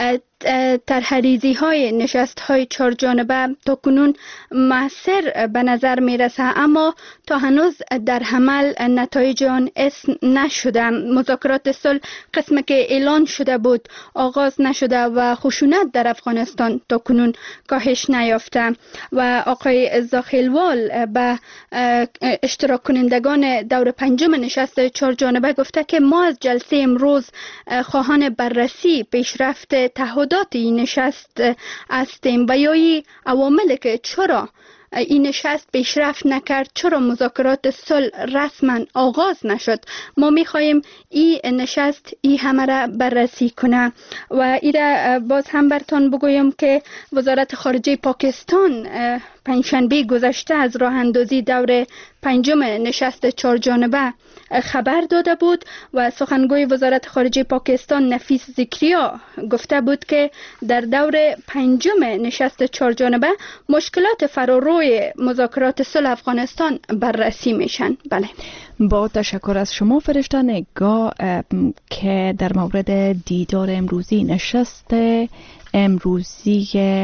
طرح‌ریزی های نشست های 4 جانبه تا کنون مؤثر به نظر می رسه، اما تا هنوز در عمل نتایج آن اسم نشده. مذاکرات صلح قسمی که اعلان شده بود آغاز نشده و خشونت در افغانستان تا کنون کاهش نیافته و آقای زاخیلوال به اشتراک کنندگان دور 5 نشست 4 جانبه گفته که ما از جلسه امروز خواهان بررسی پیشرفت تعهدات این نشست هستیم و یا عواملی که چرا این نشست پیشرفت نکرد، چرا مذاکرات صلح رسما آغاز نشد. ما میخواهیم این نشست این همه را بررسی کنه. و ایره باز هم برتان بگویم که وزارت خارجه پاکستان پنجشنبه گذشته از راه اندازی دور 5 نشست 4 جانبه خبر داده بود و سخنگوی وزارت خارجه پاکستان نفیس ذکریا گفته بود که در دور 5 نشست 4 جانبه مشکلات فراروی مذاکرات صلح افغانستان بررسی میشن. بله، با تشکر از شما فرشته نگاه که در مورد دیدار امروزی نشست امروزی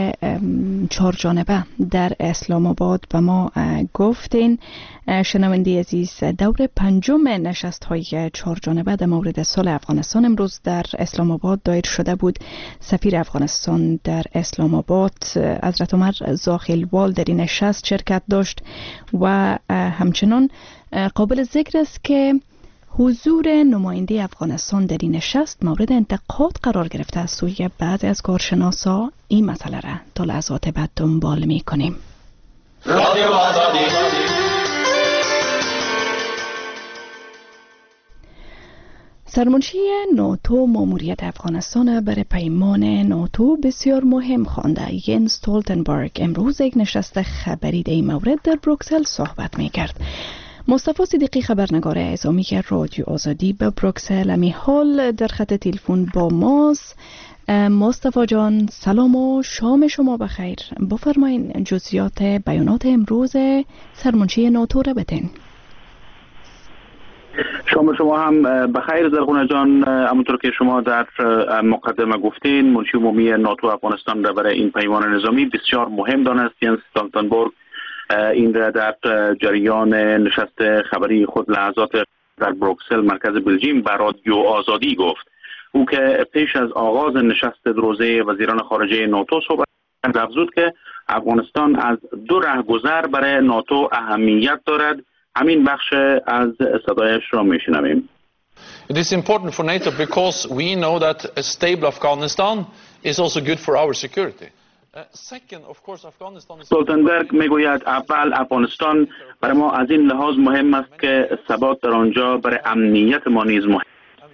4 جانبه در اسلام آباد به ما گفتین. شنونده عزیز، دور 5 نشست های 4 جانبه در مورد صلح افغانستان امروز در اسلام آباد دایر شده بود. سفیر افغانستان در اسلام آباد حضرت عمر زاخیلوال در این نشست شرکت داشت و همچنان قابل ذکر است که حضور نماینده افغانستان در این نشست مورد انتقاد قرار گرفته از سوی بعضی از کارشناسا. این مسئله را تا لحظات بعد دنبال می کنیم. سرمنشی ناتو ماموریت افغانستان برای پیمان ناتو بسیار مهم خوانده. ینس استولتنبرگ امروز یک نشست خبری در این مورد در بروکسل صحبت می کرد. مصطفی صدیقی خبرنگار اعزامی که رادیو آزادی به بروکسل امی حال در خط تلفن با ماست. مصطفی جان، سلام و شام شما بخیر. بفرمایین جزئیات بیانات امروز سرمنشی ناتو را بتین. شما هم بخیر زرغونه جان. همونطور که شما در مقدمه گفتین، منشی عمومی ناتو افغانستان را برای این پیمان نظامی بسیار مهم دانست. ینس استولتنبرگ این را در جریان نشست خبری خود لحظات در بروکسل مرکز بلژیم به رادیو آزادی گفت. او که پیش از آغاز نشست روزه وزیران خارجه ناتو صحبت کرد، افزود که افغانستان از 2 رهگذر برای ناتو اهمیت دارد. همین بخش از صدایش را میشنویم. It is important for NATO because we know that a stable Afghanistan is also good for our security. استولتنبرگ میگوید اول افغانستان برای ما از این لحاظ مهم است که ثبات در آنجا برای امنیت ما نیز مهم.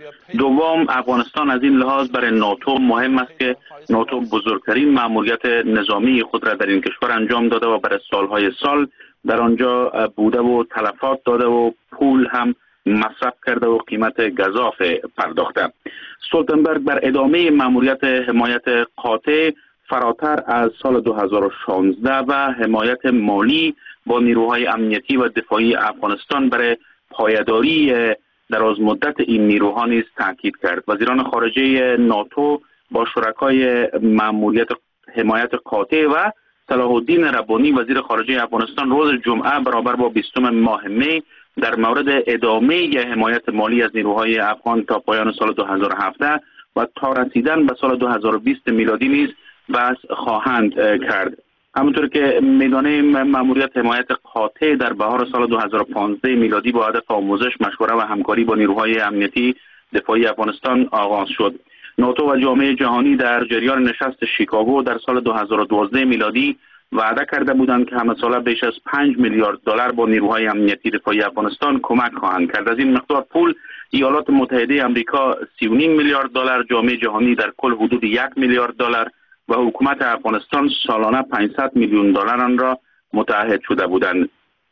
دوم، افغانستان از این لحاظ برای ناتو مهم است که ناتو بزرگترین مأموریت نظامی خود را در این کشور انجام داده و برای سالهای سال در آنجا بوده و تلفات داده و پول هم مصرف کرده و قیمت گزاف پرداخته. استولتنبرگ بر ادامه مأموریت حمایت قاطع فراتر از سال 2016 و حمایت مالی با نیروهای امنیتی و دفاعی افغانستان برای پایداری دراز مدت این نیروها نیز تاکید کرد. وزیران خارجه ناتو با شرکای مأموریت حمایت قاطع و صلاح الدین ربانی وزیر خارجه افغانستان روز جمعه برابر با 20 ماه می در مورد ادامه حمایت مالی از نیروهای افغان تا پایان سال 2017 و تا رسیدن به سال 2020 میلادی نیز بحث خواهند کرد. همونطور که می‌دانیم مأموریت حمایت قاطع در بهار سال 2015 میلادی با هدف آموزش، مشوره و همکاری با نیروهای امنیتی دفاعی افغانستان آغاز شد. ناتو و جامعه جهانی در جریان نشست شیکاگو در سال 2012 میلادی وعده کرده بودند که همه ساله بیش از 5 میلیارد دلار با نیروهای امنیتی دفاعی افغانستان کمک خواهند کرد. از این مقدار پول ایالات متحده آمریکا 3.5 میلیارد دلار، جامعه جهانی در کل حدود 1 میلیارد دلار و حکومت افغانستان سالانه 500 میلیون دلار آن را متعهد شده بودند.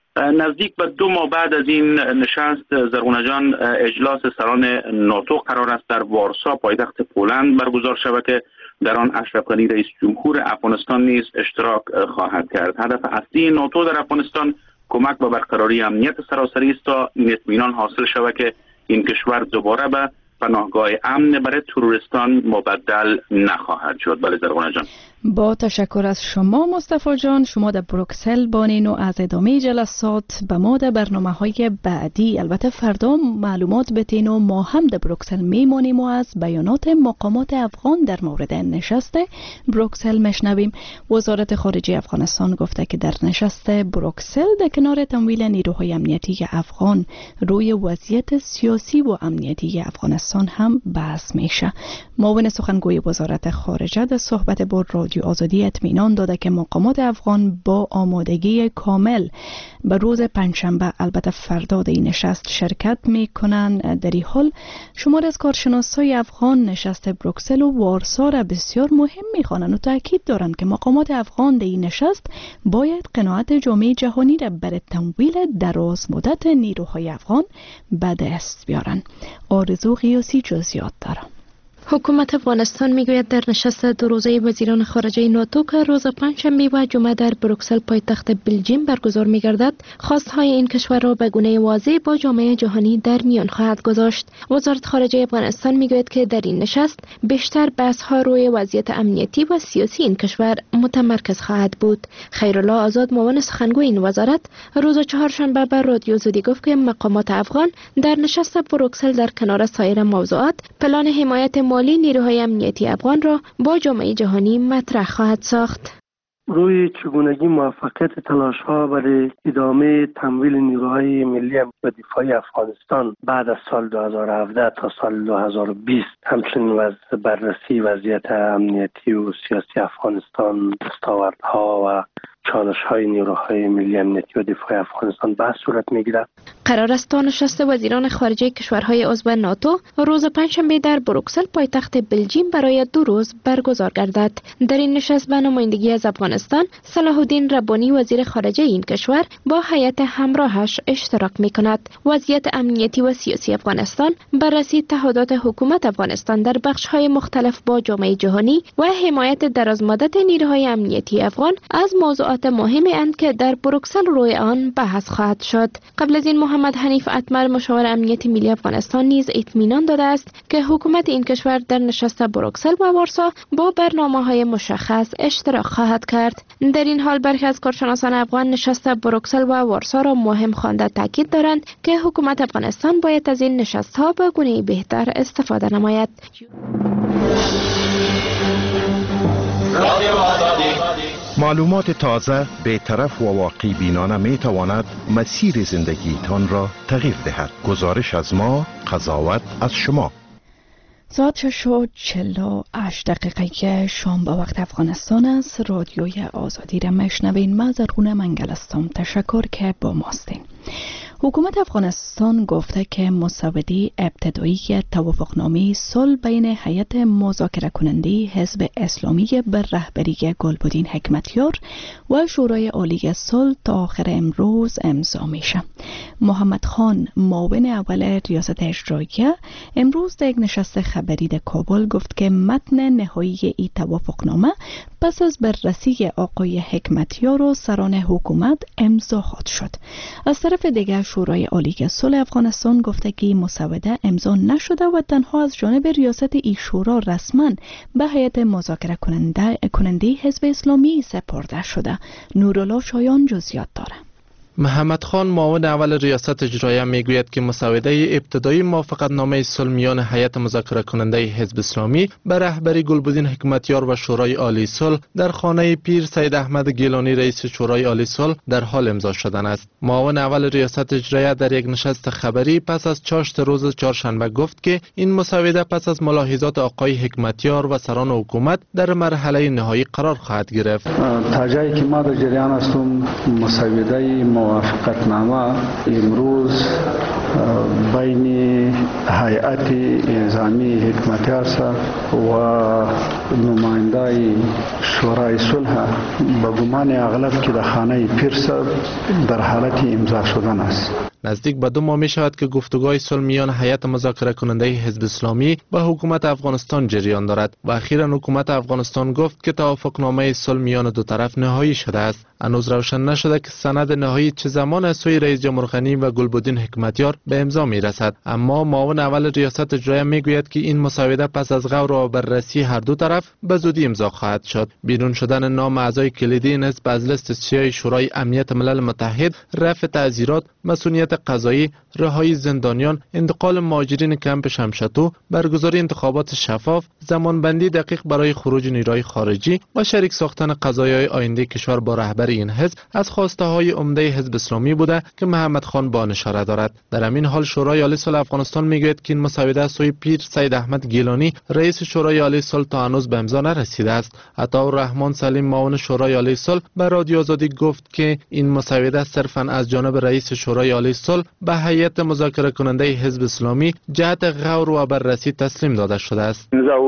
نزدیک به 2 ماه بعد از این نشست زرغونه جان، اجلاس سران ناتو قرار است در وارسا پایتخت پولند برگزار شود که در آن اشرف غنی رئیس جمهور افغانستان نیز اشتراک خواهد کرد. هدف اصلی ناتو در افغانستان کمک به برقراری امنیت سراسری است تا این اطمینان حاصل شود که این کشور دوباره به پناهگاه امن برای تروریستان مبدل نخواهد شد. بله زرغونه جان. با تشکر از شما مصطفی جان. شما در بروکسل بانین و از ادامه جلسات به ما در برنامه‌های بعدی البته فردا معلومات بتین و ما هم در بروکسل میمانیم و از بیانات مقامات افغان در مورد نشست بروکسل مشنویم. وزارت خارجه افغانستان گفته که در نشست بروکسل در کنار تمویل نیروهای امنیتی افغان روی وضعیت سیاسی و امنیتی افغانستان هم بحث میشه. معاون سخنگوی وزارت خارجه در صحبت با رادیو آزادی اطمینان داده که مقامات افغان با آمادگی کامل به روز پنجشنبه البته فردا در این نشست شرکت میکنند. در این حال شمار از کارشناسای افغان نشست بروکسل و وارسا را بسیار مهم میخوانند و تاکید دارند که مقامات افغان در این نشست باید قناعت جامعه جهانی را برای تمویل دراز مدت نیروهای افغان به دست بیارند. آرزو قیاسی جزئیات داره. حکومت افغانستان میگوید در نشست 2 روزه وزیران خارجه ناتو که روز پنجشنبه و جمعه در بروکسل پایتخت بلژیم برگزار می‌گردد، خواست‌های این کشور را به گونه واضح با جامعه جهانی در میان خواهد گذاشت. وزارت خارجه افغانستان میگوید که در این نشست بیشتر بحث‌ها روی وضعیت امنیتی و سیاسی این کشور متمرکز خواهد بود. خیرالله آزاد معاون سخنگوی این وزارت روز چهارشنبه به رادیو آزادی گفت که مقامات افغان در نشست بروکسل در کنار سایر موضوعات پلان حمایت مالی نیروهای امنیتی افغان را با جامعه جهانی مطرح خواهد ساخت. روی چگونگی موفقیت تلاش‌ها برای ادامه تمویل نیروهای ملی و دفاعی افغانستان بعد از سال 2017 تا سال 2020، همچنین بررسی وضعیت امنیتی و سیاسی افغانستان، دستاوردها و چالش‌های نیروهای ملی امنیتی و دفاعی افغانستان بحث صورت می‌گیرد. قرار است تا نشست وزیران خارجه کشورهای عضو ناتو روز پنجشنبه در بروکسل پایتخت بلژیم برای 2 روز برگزار گردد. در این نشست به نمایندگی از افغانستان صلاح الدین ربانی وزیر خارجه این کشور با هیئت همراهش اشتراک می‌کند. وضعیت امنیتی و سیاسی افغانستان، بررسی تعهدات حکومت افغانستان در بخش‌های مختلف با جامعه جهانی و حمایت درازمدت نیروهای امنیتی افغان از موضوعات مهمی اند که در بروکسل روی آن بحث خواهد شد. قبل از این محمد حنیف اتمر مشاور امنیت ملی افغانستان نیز اطمینان داده است که حکومت این کشور در نشست بروکسل و وارسا با برنامه‌های مشخص اشتراک خواهد کرد. در این حال برخی از کارشناسان افغان نشست بروکسل و وارسا را مهم خوانده تاکید دارند که حکومت افغانستان باید از این نشست‌ها به گونه‌ای بهتر استفاده نماید. معلومات تازه، بی‌طرف و واقع بینانه می تواند مسیر زندگیتان را تغییر دهد. گزارش از ما، قضاوت از شما. ساعت 6:48 شام به وقت افغانستان است. رادیوی آزادی را میشنوین. من زرغونه منگل هستم. تشکر که با ماستین. حکومت افغانستان گفته که مسوده ابتدایی توافقنامه صلح بین هیئت مذاکره کننده حزب اسلامی به رهبری گلبدین حکمتیار و شورای عالی صلح تا آخر امروز امضا میشه. محمد خان معاون اول ریاست اجراییه امروز در یک نشست خبری در کابل گفت که متن نهایی این توافقنامه پس از بررسی آقای حکمتیار و سران حکومت امضا خواهد شد. از طرف دیگر شورای عالی صلح افغانستان گفته که مسوده امضا نشده و تنها از جانب ریاست این شورا رسما به هیئت مذاکره کننده حزب اسلامی سپرده شده. نورالله شایان جزئیات داره. محمد خان معاون اول ریاست اجراییه میگوید که مسوده ابتدایی موافقتنامه صلح میان هیئت مذاکره کننده حزب اسلامی به رهبری گلبدین حکمتیار و شورای عالی صلح در خانه پیر سید احمد گیلانی رئیس شورای عالی صلح در حال امضا شدن است. معاون اول ریاست اجراییه در یک نشست خبری پس از چاشت روز چهارشنبه گفت که این مسوده پس از ملاحظات آقای حکمتیار و سران حکومت در مرحله نهایی قرار خواهد گرفت. تا جایی که ما در جریان هستم مسوده موافقتنامه امروز بین هیئت انضامی حکمتیار و نماینده شورای صلح به گمان اغلب که در خانه پیر در حالت امضا شدن است. نزدیک به 2 ماه می شود که گفتگوهای صلح میان هیئت مذاکره کننده حزب اسلامی با حکومت افغانستان جریان دارد و اخیراً حکومت افغانستان گفت که توافقنامه صلح میان دو طرف نهایی شده است. هنوز روشن نشده که سند نهایی چه زمان از سوی رئیس جمهور غنی و گلبدین حکمتیار به امضا می رسد. اما معاون اول ریاست اجراییه می گوید که این مسوده پس از غور و بررسی هر دو طرف به زودی امضا خواهد شد. بیرون شدن نام اعضای کلیدی این حزب از لیست سیاه شورای امنیت ملل متحد، رفع تعزیرات، مسئولیت قضایی، رهایی زندانیان، انتقال مهاجرین کمپ شمشتو، برگزاری انتخابات شفاف، زمانبندی دقیق برای خروج نیروهای خارجی و شریک ساختن قضایای آینده کشور با رهبری این حزب از خواسته های عمده حزب اسلامی بوده که محمد خان با اشاره دارد. در همین حال شورای عالی صلح افغانستان میگوید که این مسوده از سوی پیر سید احمد گیلانی رئیس شورای عالی صلح تا هنوز به امضا نرسیده است. عطاالرحمن سلیم معاون شورای عالی صلح به رادیو آزادی گفت که این مسوده صرفاً از جانب رئیس شورای عالی صلح به هیئت مذاکره کننده حزب اسلامی جهت غور و بررسی تسلیم داده شده است.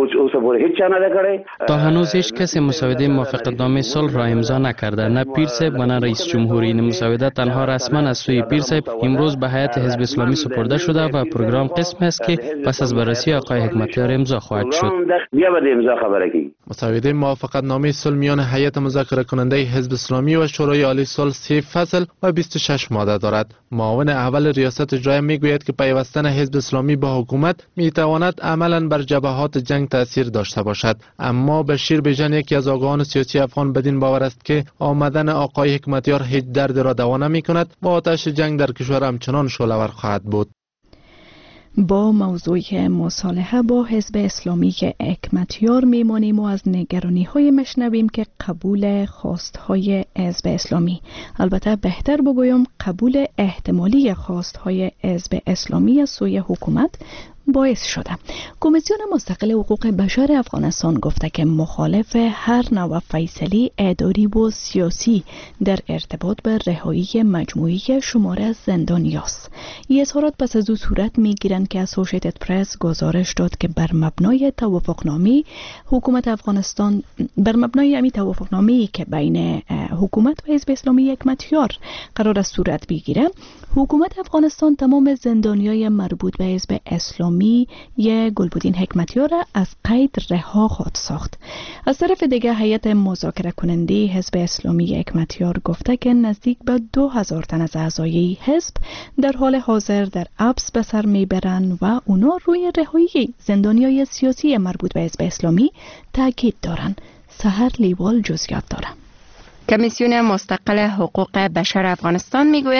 تا هنوز هیچ کسی مسوده موافقتنامه صلح را امضا نکرده، نه پیر صاحب و نه رئیس جمهوری. این مسوده تنها رسما از سوی پیر صاحب امروز به هیئت حزب اسلامی سپرده شده و پروگرام قسم است که پس از بررسی آقای حکمتیار امضا خواهد شد. مسوده موافقتنامه صلح میان هیئت مذاکره کننده حزب اسلامی و شورای عالی صلح 3 فصل و 26 ماده دارد. معاون اول ریاست اجراییه میگوید که پیوستن حزب اسلامی با حکومت میتواند عملاً بر جبهات جنگ تاثیر داشته باشد، اما بشیر بیژن یکی از آگاهان سیاسی افغان بدین باور است که آمدن آقای حکمتیار هیچ درد را دوا نمی‌کند و آتش جنگ در کشور همچنان شعله‌ور خواهد بود. با موضوع مصالحه با حزب اسلامی حکمتیار میمانیم و از نگرانی های مشنویم که قبول خواستهای حزب اسلامی، البته بهتر بگویم قبول احتمالی خواستهای حزب اسلامی از سوی حکومت باعث شده. کمیسیون مستقل حقوق بشر افغانستان گفته که مخالف هر نوع فیصله اداری و سیاسی در ارتباط به رهایی مجموعی شماره از زندانیاست. این اظهارات پس از او صورت میگیرند که اسوسییتد پرس گزارش داد که بر مبنای توافقنامه حکومت افغانستان توافقنامه‌ای که بین حکومت و حزب اسلامی حکمتیار قرار است صورت بگیره، حکومت افغانستان تمام زندانیای مربوط به حزب اسلامی گلبدین حکمتیار از قید رها خواهد ساخت. از طرف دیگر هیئت مذاکره کننده حزب اسلامی حکمتیار گفته که نزدیک به 2000 تن از اعضای حزب در حال حاضر در حبس به سر میبرند و اونا روی رهایی زندانیای سیاسی مربوط به حزب اسلامی تاکید دارند. سحر لیوال جزئیات دارند. کمیسیون مستقل حقوق بشر افغانستان میگوید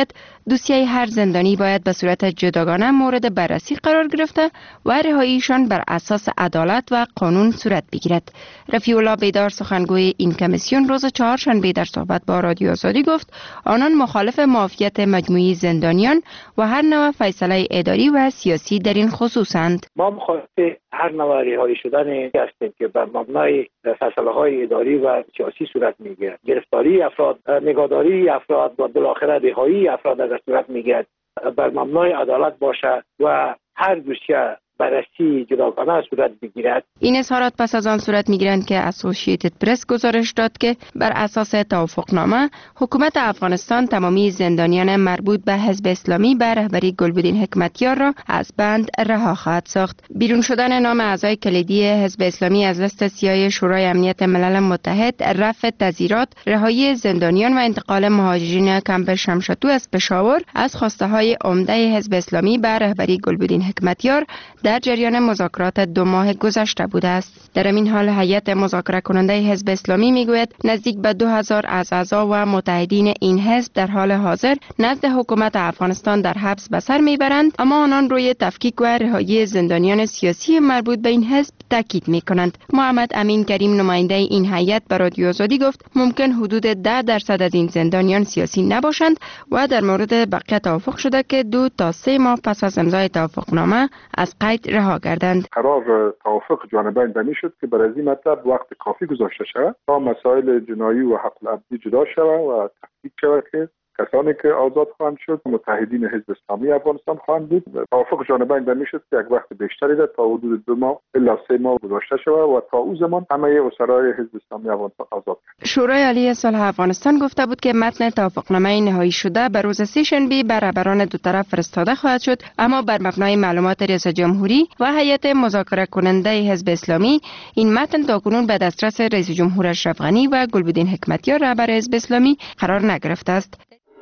دوسیه هر زندانی باید به صورت جداگانه مورد بررسی قرار گرفته و رهاییشان بر اساس عدالت و قانون صورت بگیرد. رفیع الله بیدار سخنگوی این کمیسیون روز چهارشنبه در صحبت با رادیو آزادی گفت آنان مخالف معافیت مجموعی زندانیان و هر نوع فیصله اداری و سیاسی در این خصوصند. ما مخالف هر نوع رهایی شدن هستیم که بر مبنای فیصله‌های اداری و سیاسی صورت میگیرد. گرفتاری افراد، نگهداری افراد و بالاخره رهایی افراد اگر صورت میگیرد بر مبنای عدالت باشه و هر دوسیه بررسی جداگانه صورت بگیرد. این اظهارات پس از آن صورت میگیرند که اسوسییتد پرس گزارش داد که بر اساس توافقنامه حکومت افغانستان تمامی زندانیان مربوط به حزب اسلامی به رهبری گلبدین حکمتیار را از بند رها خواهد ساخت. بیرون شدن نام اعضای کلیدی حزب اسلامی از لیست سیاه شورای امنیت ملل متحد، رفع تظاهرات، رهایی زندانیان و انتقال مهاجرین کمپ شمشتو از پشاور از خواسته های عمده حزب اسلامی به رهبری گلبدین حکمتیار در جریان مذاکرات 2 ماه گذشته بوده است. در این حال هیئت مذاکره کننده حزب اسلامی میگوید نزدیک به 2000 از اعضا و متحدین این حزب در حال حاضر نزد حکومت افغانستان در حبس به سر میبرند، اما آنان روی تفکیک و رهایی زندانیان سیاسی مربوط به این حزب تاکید میکنند. محمد امین کریم نماینده این هیئت به رادیو آزادی گفت ممکن حدود 10% از این زندانیان سیاسی نباشند و در مورد بقیه توافق شده که 2 تا 3 ماه پس از امضای توافقنامه از قید رها گردند. قرار توافق جانبین بمی شد که برای این مطلب وقت کافی گذاشته شود تا مسائل جنایی و حق العبدی جدا شود و تفکیک شود که کسانی که آزاد خواهند شد متحدین حزب اسلامی افغانستان خواهند بود. توافق جانبین بمی شد که یک وقت بیشتری ده تا حدود 2 ماه الی 3 ماه گذاشته شود و تا او زمان همه اسرای حزب اسلامی افغانستان آزاد شد. شورای عالی صلح افغانستان گفته بود که متن توافقنامه نهایی شده به روز سه‌شنبه بر رهبران دو طرف فرستاده خواهد شد، اما بر مبنای معلومات ریاست جمهوری و هیئت مذاکره کننده حزب اسلامی این متن تاکنون به دسترس رئیس جمهور اشرف غنی و گلبدین حکمتیار رهبر حزب اسلامی قرار نگرفته است.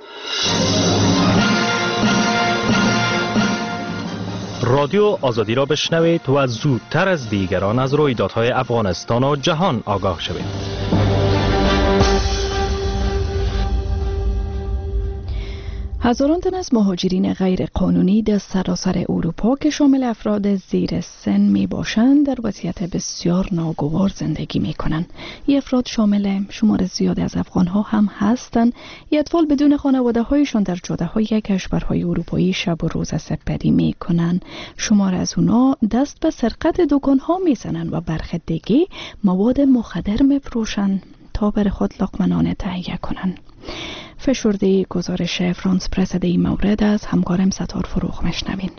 رادیو آزادی را بشنوید و زودتر از دیگران از رویدادهای افغانستان و جهان آگاه شوید. هزاران تن از مهاجرین غیر قانونی در سراسر اروپا که شامل افراد زیر سن می باشند در وضعیت بسیار ناگوار زندگی می کنند. این افراد شامل شمار زیادی از افغان ها هم هستند. این اطفال بدون خانواده هایشان در جاده های کشورهای اروپایی شب و روز سپری می کنند. شمار از اونا دست به سرقت دکان ها می زنند و برخی دیگه مواد مخدر می فروشند تا بر خود لقمه تهیه کنند. فشرده گزارش فرانس پرس در این مورد از همکارم ستار فروغ مشنوین.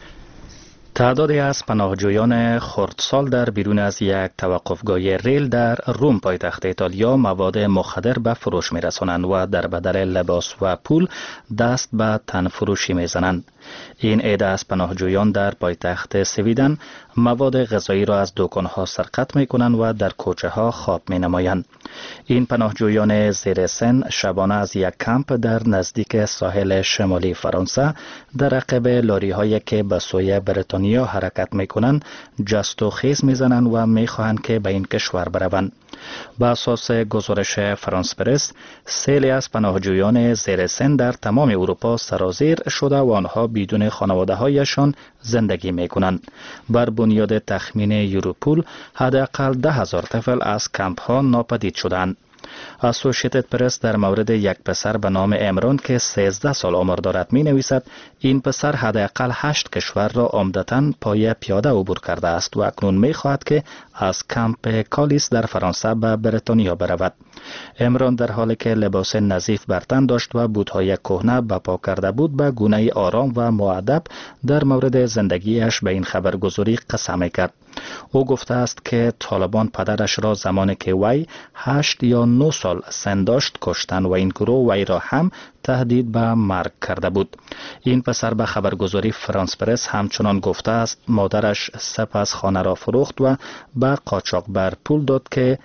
تعدادی از پناهجویان خردسال در بیرون از یک توقفگاه ریل در روم پایتخت ایتالیا مواد مخدر به فروش می‌رسانند و در بدل لباس و پول دست به تن فروشی می‌زنند. این عده از پناهجویان در پایتخت سویدن مواد غذایی را از دکان‌ها سرقت می‌کنند و در کوچه‌ها خواب می‌نمایند. این پناهجویان زیر سن شبانه از یک کمپ در نزدیک ساحل شمالی فرانسه در عقب لاری‌هایی که به سوی بریتانیا حرکت می‌کنند جست و خیز می‌زنند و می‌خواهند که به این کشور بروند. به اساس گزارش فرانس پرس، سیلی از پناهجویان زیر سن در تمام اروپا سرازیر شده و آنها بدون خانواده‌هایشان زندگی می‌کنند. بر بنیاد تخمین یوروپول حداقل 10,000 طفل از کمپ‌ها ناپدید شدند. اسوسییتد پرس در مورد یک پسر به نام امران که 13 سال عمر دارد می نویسد این پسر حداقل 8 کشور را عمدتاً پای پیاده عبور کرده است و اکنون می خواهد که از کمپ کالیس در فرانسه به بریتانیا برود. امران در حالی که لباس نظیف بر تن داشت و بوت‌های کهنه به پا کرده بود به گونه‌ای آرام و مؤدب در مورد زندگیش به این خبرگزاری قسم کرد. او گفته است که طالبان پدرش را زمانی که وی 8 یا 9 سال سن داشت کشتن و این گروه وی را هم تهدید به مرگ کرده بود. این پسر به خبرگزاری فرانس پرس همچنان گفته است مادرش سپس خانه را فروخت و به قاچاقبر پول داد که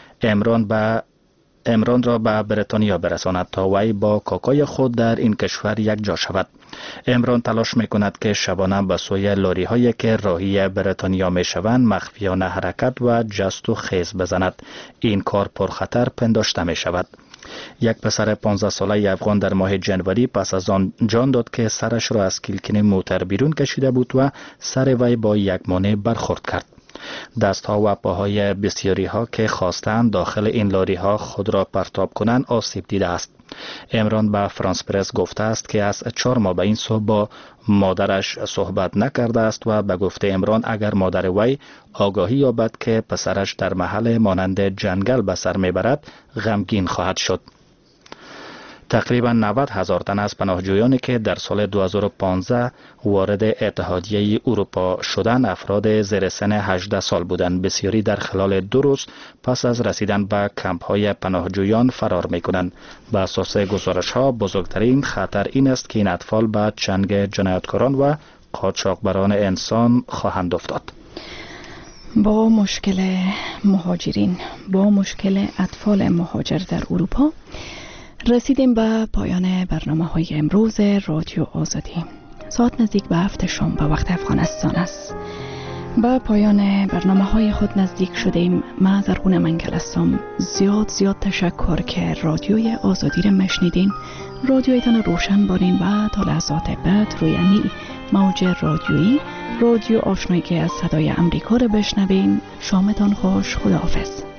امران را به بریتانیا برساند تا وی با کاکای خود در این کشور یک جا شود. امران تلاش میکند که شبانه به سوی لاری هایی که راهی بریتانیا می شوند مخفیانه حرکت و جست و خیز بزند. این کار پرخطر پنداشته می شود. یک پسر 15 ساله افغان در ماه جنوری پس از آن جان داد که سرش را از کیلکین موتر بیرون کشیده بود و سر وی با یک مانع برخورد کرد. دستها و پاهای بسیاری ها که خواستند داخل این لاری ها خود را پرتاب کنند آسیب دیده است. عمران به فرانس پرس گفته است که از 4 ماه به این سو با مادرش صحبت نکرده است و به گفته عمران اگر مادر وی آگاهی یابد که پسرش در محل مانند جنگل به سر میبرد غمگین خواهد شد. تقریبا 90,000 تن از پناهجویانی که در سال 2015 وارد اتحادیه اروپا شدند افراد زیر سن 18 سال بودند. بسیاری در خلال 2 روز پس از رسیدن به کمپ‌های پناهجویان فرار می‌کنند. به اساس گزارش‌ها بزرگترین خطر این است که این اطفال به چنگ جنایتکاران و قاچاقبران انسان خواهند افتاد. با مشکل مهاجرین، با مشکل اطفال مهاجر در اروپا رسیدیم به پایان برنامه‌های امروز رادیو آزادی. ساعت نزدیک به 7 شام به وقت افغانستان است. به پایان برنامه‌های خود نزدیک شدیم. من زرغون منگل هستم. زیاد تشکر که رادیوی آزادی را مشنیدین. رادیویتان روشن بارین و تا لحظات بعد روی امی موج رادیویی رادیو آشنایی که از صدای امریکا را بشنوین. شامتان خوش. خداحافظ.